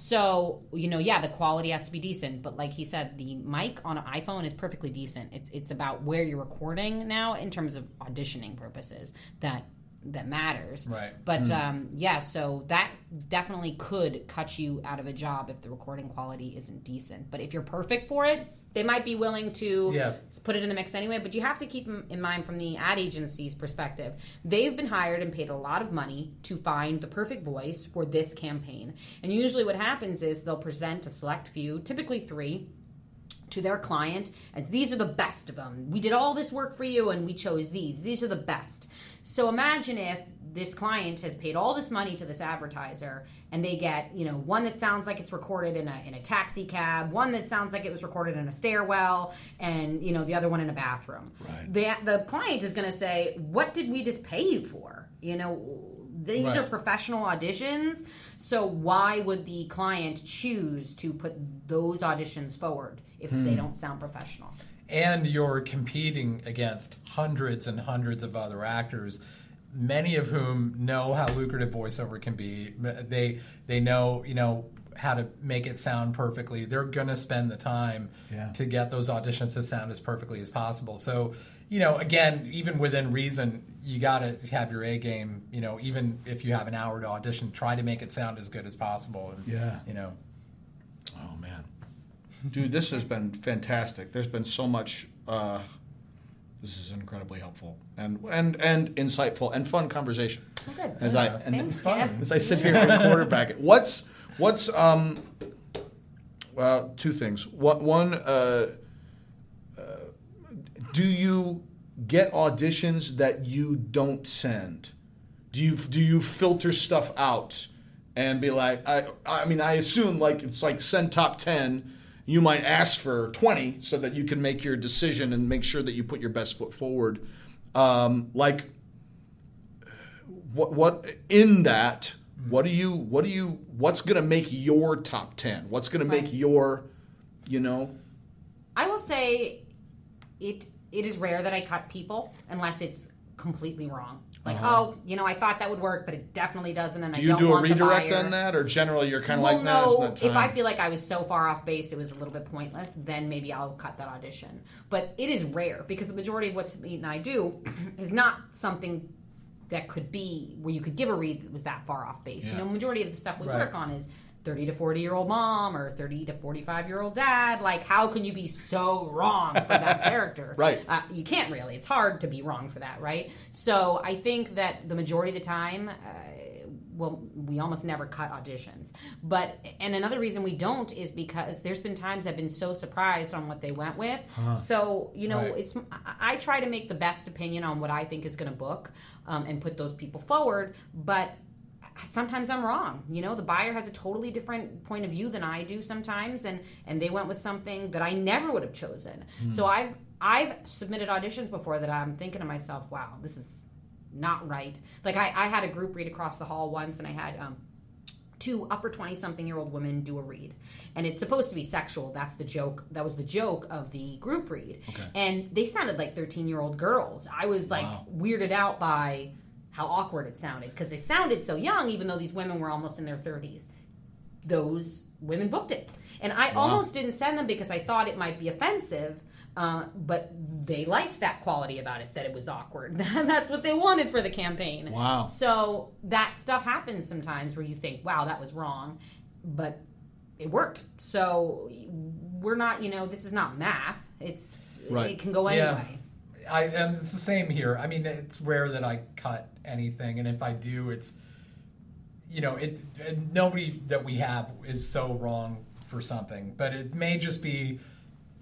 So, you know, yeah, the quality has to be decent. But like he said, the mic on an iPhone is perfectly decent. It's it's about where you're recording now in terms of auditioning purposes that that matters. Right. But mm. um, yeah, so that definitely could cut you out of a job if the recording quality isn't decent. But if you're perfect for it, they might be willing to yeah. put it in the mix anyway. But you have to keep in mind from the ad agency's perspective, they've been hired and paid a lot of money to find the perfect voice for this campaign. And usually what happens is they'll present a select few, typically three, to their client as these are the best of them. We did all this work for you and we chose these. These are the best. So imagine if this client has paid all this money to this advertiser and they get, you know, one that sounds like it's recorded in a in a taxi cab, one that sounds like it was recorded in a stairwell, and, you know, the other one in a bathroom. Right. The, the client is going to say, what did we just pay you for? You know, these right. are professional auditions, so why would the client choose to put those auditions forward if hmm. they don't sound professional? And you're competing against hundreds and hundreds of other actors, many of whom know how lucrative voiceover can be. They they know, you know, how to make it sound perfectly. They're going to spend the time yeah. to get those auditions to sound as perfectly as possible. So, you know, again, even within reason, you got to have your A game. You know, even if you have an hour to audition, try to make it sound as good as possible. And, yeah. You know. Oh, man. Dude, this has been fantastic. There's been so much. Uh, this is incredibly helpful and and and insightful and fun conversation. Oh, good. As yeah. I and Thanks, it's fun. Jeff. As I sit here and quarterback it. What's what's um. Well, two things. One, one uh, uh, do you get auditions that you don't send? Do you do you filter stuff out and be like, I I mean, I assume like it's like send top ten. You might ask for twenty so that you can make your decision and make sure that you put your best foot forward. Um, like, what what in that? What do you what do you what's going to make your top ten? What's going to make right. your, you know? I will say, it it is rare that I cut people unless it's completely wrong. Like, uh-huh. oh, you know, I thought that would work, but it definitely doesn't, and do I don't want the buyer. Do you do a redirect on that, or generally you're kind of well, like, no, no, it's not time? If I feel like I was so far off base, it was a little bit pointless, then maybe I'll cut that audition. But it is rare, because the majority of what Samit and I do is not something that could be, where you could give a read that was that far off base. Yeah. You know, majority of the stuff we right. work on is thirty to forty-year-old mom or thirty to forty-five-year-old dad. Like, how can you be so wrong for that character? Right. Uh, you can't really. It's hard to be wrong for that, right? So I think that the majority of the time, uh, well, we almost never cut auditions. But, and another reason we don't is because there's been times I've been so surprised on what they went with. Huh. So, you know, right. it's I, I try to make the best opinion on what I think is going to book um, and put those people forward. But sometimes I'm wrong. You know, the buyer has a totally different point of view than I do sometimes, and, and they went with something that I never would have chosen. Mm. So I've I've submitted auditions before that I'm thinking to myself, wow, this is not right. Like I, I had a group read across the hall once, and I had um, two upper twenty-something-year-old women do a read. And it's supposed to be sexual. That's the joke. That was the joke of the group read. Okay. And they sounded like thirteen-year-old girls. I was like wow. weirded out by how awkward it sounded, because they sounded so young, even though these women were almost in their thirties. Those women booked it. And I wow. almost didn't send them because I thought it might be offensive, uh, but they liked that quality about it, that it was awkward. That's what they wanted for the campaign. Wow. So that stuff happens sometimes where you think, wow, that was wrong, but it worked. So we're not, you know, this is not math. It's right. It can go anyway. Yeah. I, and it's the same here. I mean, it's rare that I cut anything, and if I do, it's, you know, it, it nobody that we have is so wrong for something, but it may just be,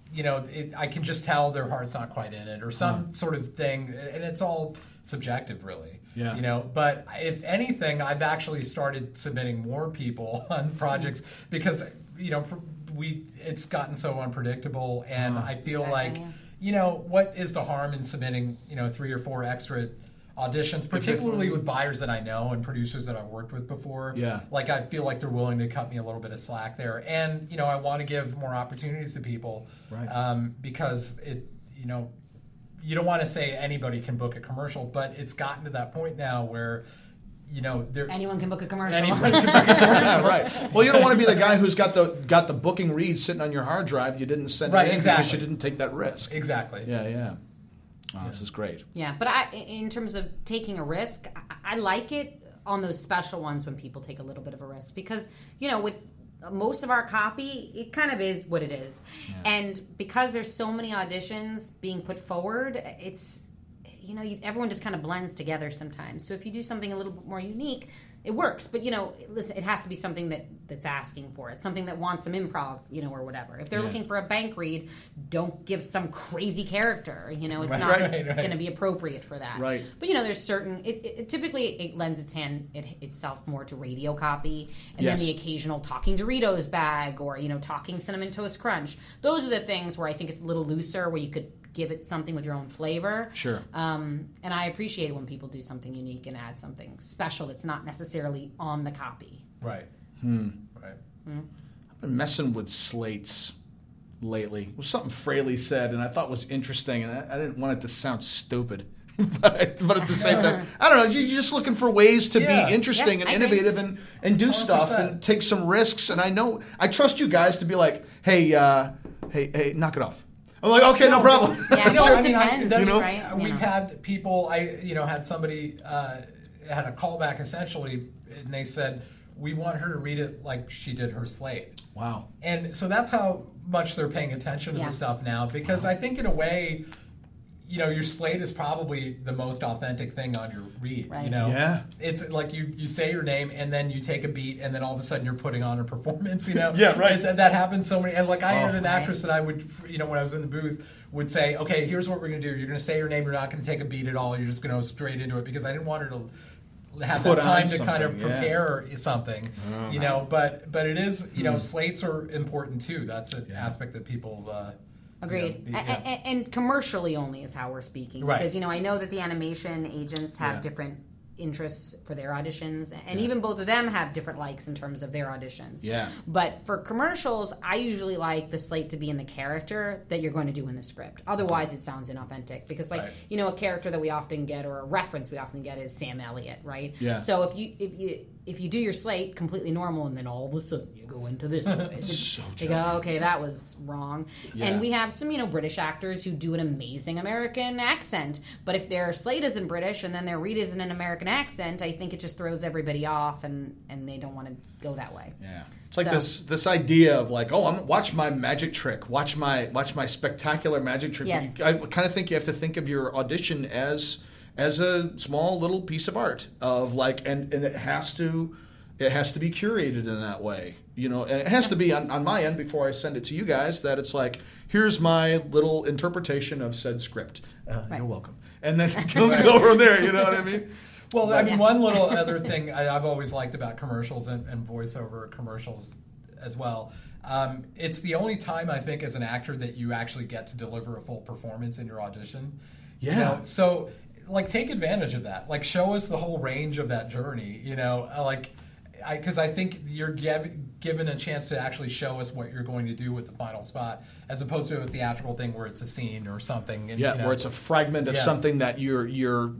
you know, it, I can just tell their heart's not quite in it, or some Huh. sort of thing, and it's all subjective, really. Yeah. You know, but if anything, I've actually started submitting more people on projects because, you know, we it's gotten so unpredictable, and Uh-huh. I feel Exactly, like, yeah. you know, what is the harm in submitting, you know, three or four extra auditions, particularly with buyers that I know and producers that I've worked with before. Yeah. Like, I feel like they're willing to cut me a little bit of slack there. And, you know, I want to give more opportunities to people. Right. Um, because it, you know, you don't want to say anybody can book a commercial, but it's gotten to that point now where, you know, there Anyone can book a commercial. anyone can book a commercial. Yeah, right. Well, you don't want to be the guy who's got the got the booking read sitting on your hard drive. You didn't send Right, it in exactly. because you didn't take that risk. Exactly. Yeah, yeah. Oh, this is great. Yeah, but I, in terms of taking a risk, I, I like it on those special ones when people take a little bit of a risk because, you know, with most of our copy, it kind of is what it is. Yeah. And because there's so many auditions being put forward, it's, you know, you, everyone just kind of blends together sometimes. So if you do something a little bit more unique, it works. But, you know, listen, it has to be something that, that's asking for it, something that wants some improv, you know, or whatever. If they're Yeah. looking for a bank read, don't give some crazy character. You know, it's Right, not right, right. going to be appropriate for that. Right. But, you know, there's certain, it, it, typically it lends its hand it, itself more to radio copy and Yes. then the occasional talking Doritos bag or, you know, talking Cinnamon Toast Crunch. Those are the things where I think it's a little looser, where you could give it something with your own flavor. Sure. Um, and I appreciate it when people do something unique and add something special that's not necessarily on the copy. Right. Hmm. Right. I've been messing with slates lately. It was something Fraley said, and I thought was interesting, and I, I didn't want it to sound stupid. but, but at the same time, I don't know. You're just looking for ways to Yeah. be interesting Yeah, and I agree. innovative and, and do one hundred stuff percent. and take some risks. And I know I trust you guys to be like, hey, uh, hey, hey, knock it off. I'm like, okay, no, problem. Yeah, You know, well, I it mean, I- depends, that's- right? You We've know. had people, I you know, had somebody uh, had a callback essentially, and they said, we want her to read it like she did her slate. Wow. And so that's how much they're paying attention to Yeah. the stuff now, because I think in a way, you know, your slate is probably the most authentic thing on your read. Right. You know, Yeah. it's like you, you say your name and then you take a beat and then all of a sudden you're putting on a performance. You know, Yeah, right. That, that happens so many. And like I had Oh. an actress that I would, you know, when I was in the booth, would say, okay, here's what we're gonna do. You're gonna say your name. You're not gonna take a beat at all. You're just gonna go straight into it, because I didn't want her to have Put that on time to kind of something, yeah. prepare something. Uh-huh. You know, but but it is, you know, Hmm. slates are important too. That's an Yeah. aspect that people. Uh, Agreed. You know, A- yeah. a- and commercially only is how we're speaking. Right. Because, you know, I know that the animation agents have Yeah. different interests for their auditions, and Yeah. even both of them have different likes in terms of their auditions. Yeah. But for commercials, I usually like the slate to be in the character that you're going to do in the script. Otherwise, it sounds inauthentic. Because, like, Right. you know, a character that we often get, or a reference we often get, is Sam Elliott, right? Yeah. So if you if you if you do your slate completely normal, and then all of a sudden you go into this voice, So you go, okay, that was wrong. Yeah. And we have some, you know, British actors who do an amazing American accent. But if their slate isn't British and then their read isn't an American accent, I think it just throws everybody off, and, and they don't want to go that way. Yeah. It's like So- this this idea of like, oh, I'm watch my magic trick, watch my watch my spectacular magic trick. Yes. You- I kind of think you have to think of your audition as as a small little piece of art of like, and, and it has to it has to be curated in that way, you know, and it has to be on, on my end before I send it to you guys that it's like, here's my little interpretation of said script. Uh, Right. You're welcome, and then go, go from there. You know what I mean? Well, I mean, Yeah. one little other thing I, I've always liked about commercials and, and voiceover commercials as well. Um, it's the only time I think as an actor that you actually get to deliver a full performance in your audition. You Yeah. know? So, like, take advantage of that. Like, show us the whole range of that journey. You know, like, because I, I think you're giv- given a chance to actually show us what you're going to do with the final spot, as opposed to a theatrical thing where it's a scene or something. And, Yeah, you know, where it's a fragment of Yeah. something that you're you're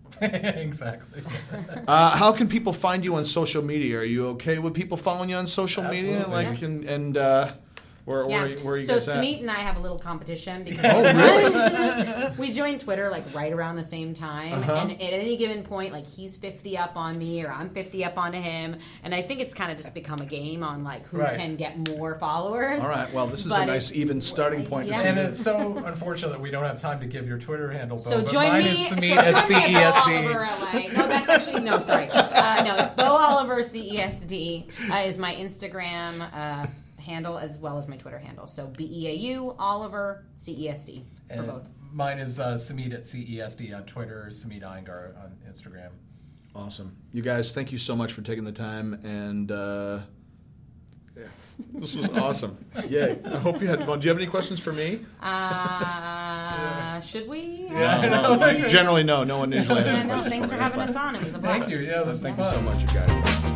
exactly. Uh, how can people find you on social media? Are you okay with people following you on social media? Absolutely. Like, and, and uh, where, Yeah. where, where are you so guys at? Smeet and I have a little competition because Oh, really? we joined Twitter like right around the same time, Uh-huh. and at any given point, like he's fifty up on me or I'm fifty up onto him, and I think it's kind of just become a game on like who Right. can get more followers. All right. Well, this is a But nice it- even starting point. Yeah. To And see it's so unfortunate that we don't have time to give your Twitter handle, Bo, So but join mine me. is so Smeet at join me at Bo C E S D. Oliver L A. No, that's actually no. Sorry, uh, no. It's Bo Oliver C E S D uh, is my Instagram uh, handle as well as my Twitter handle. So B E A U, Oliver, C E S D for And both. Mine is uh, Samit at C E S D on Twitter, Samit Iyengar on Instagram. Awesome. You guys, thank you so much for taking the time, and uh, yeah, this was awesome. Yay. I hope you had fun. Do you have any questions for me? Uh, should we? Yeah, No, no, generally, no. No one usually has Yeah, any no, questions thanks for for me. It's having fine. us on. It was a blast. Thank you. Yeah, this Thank was you fun. so much, you guys.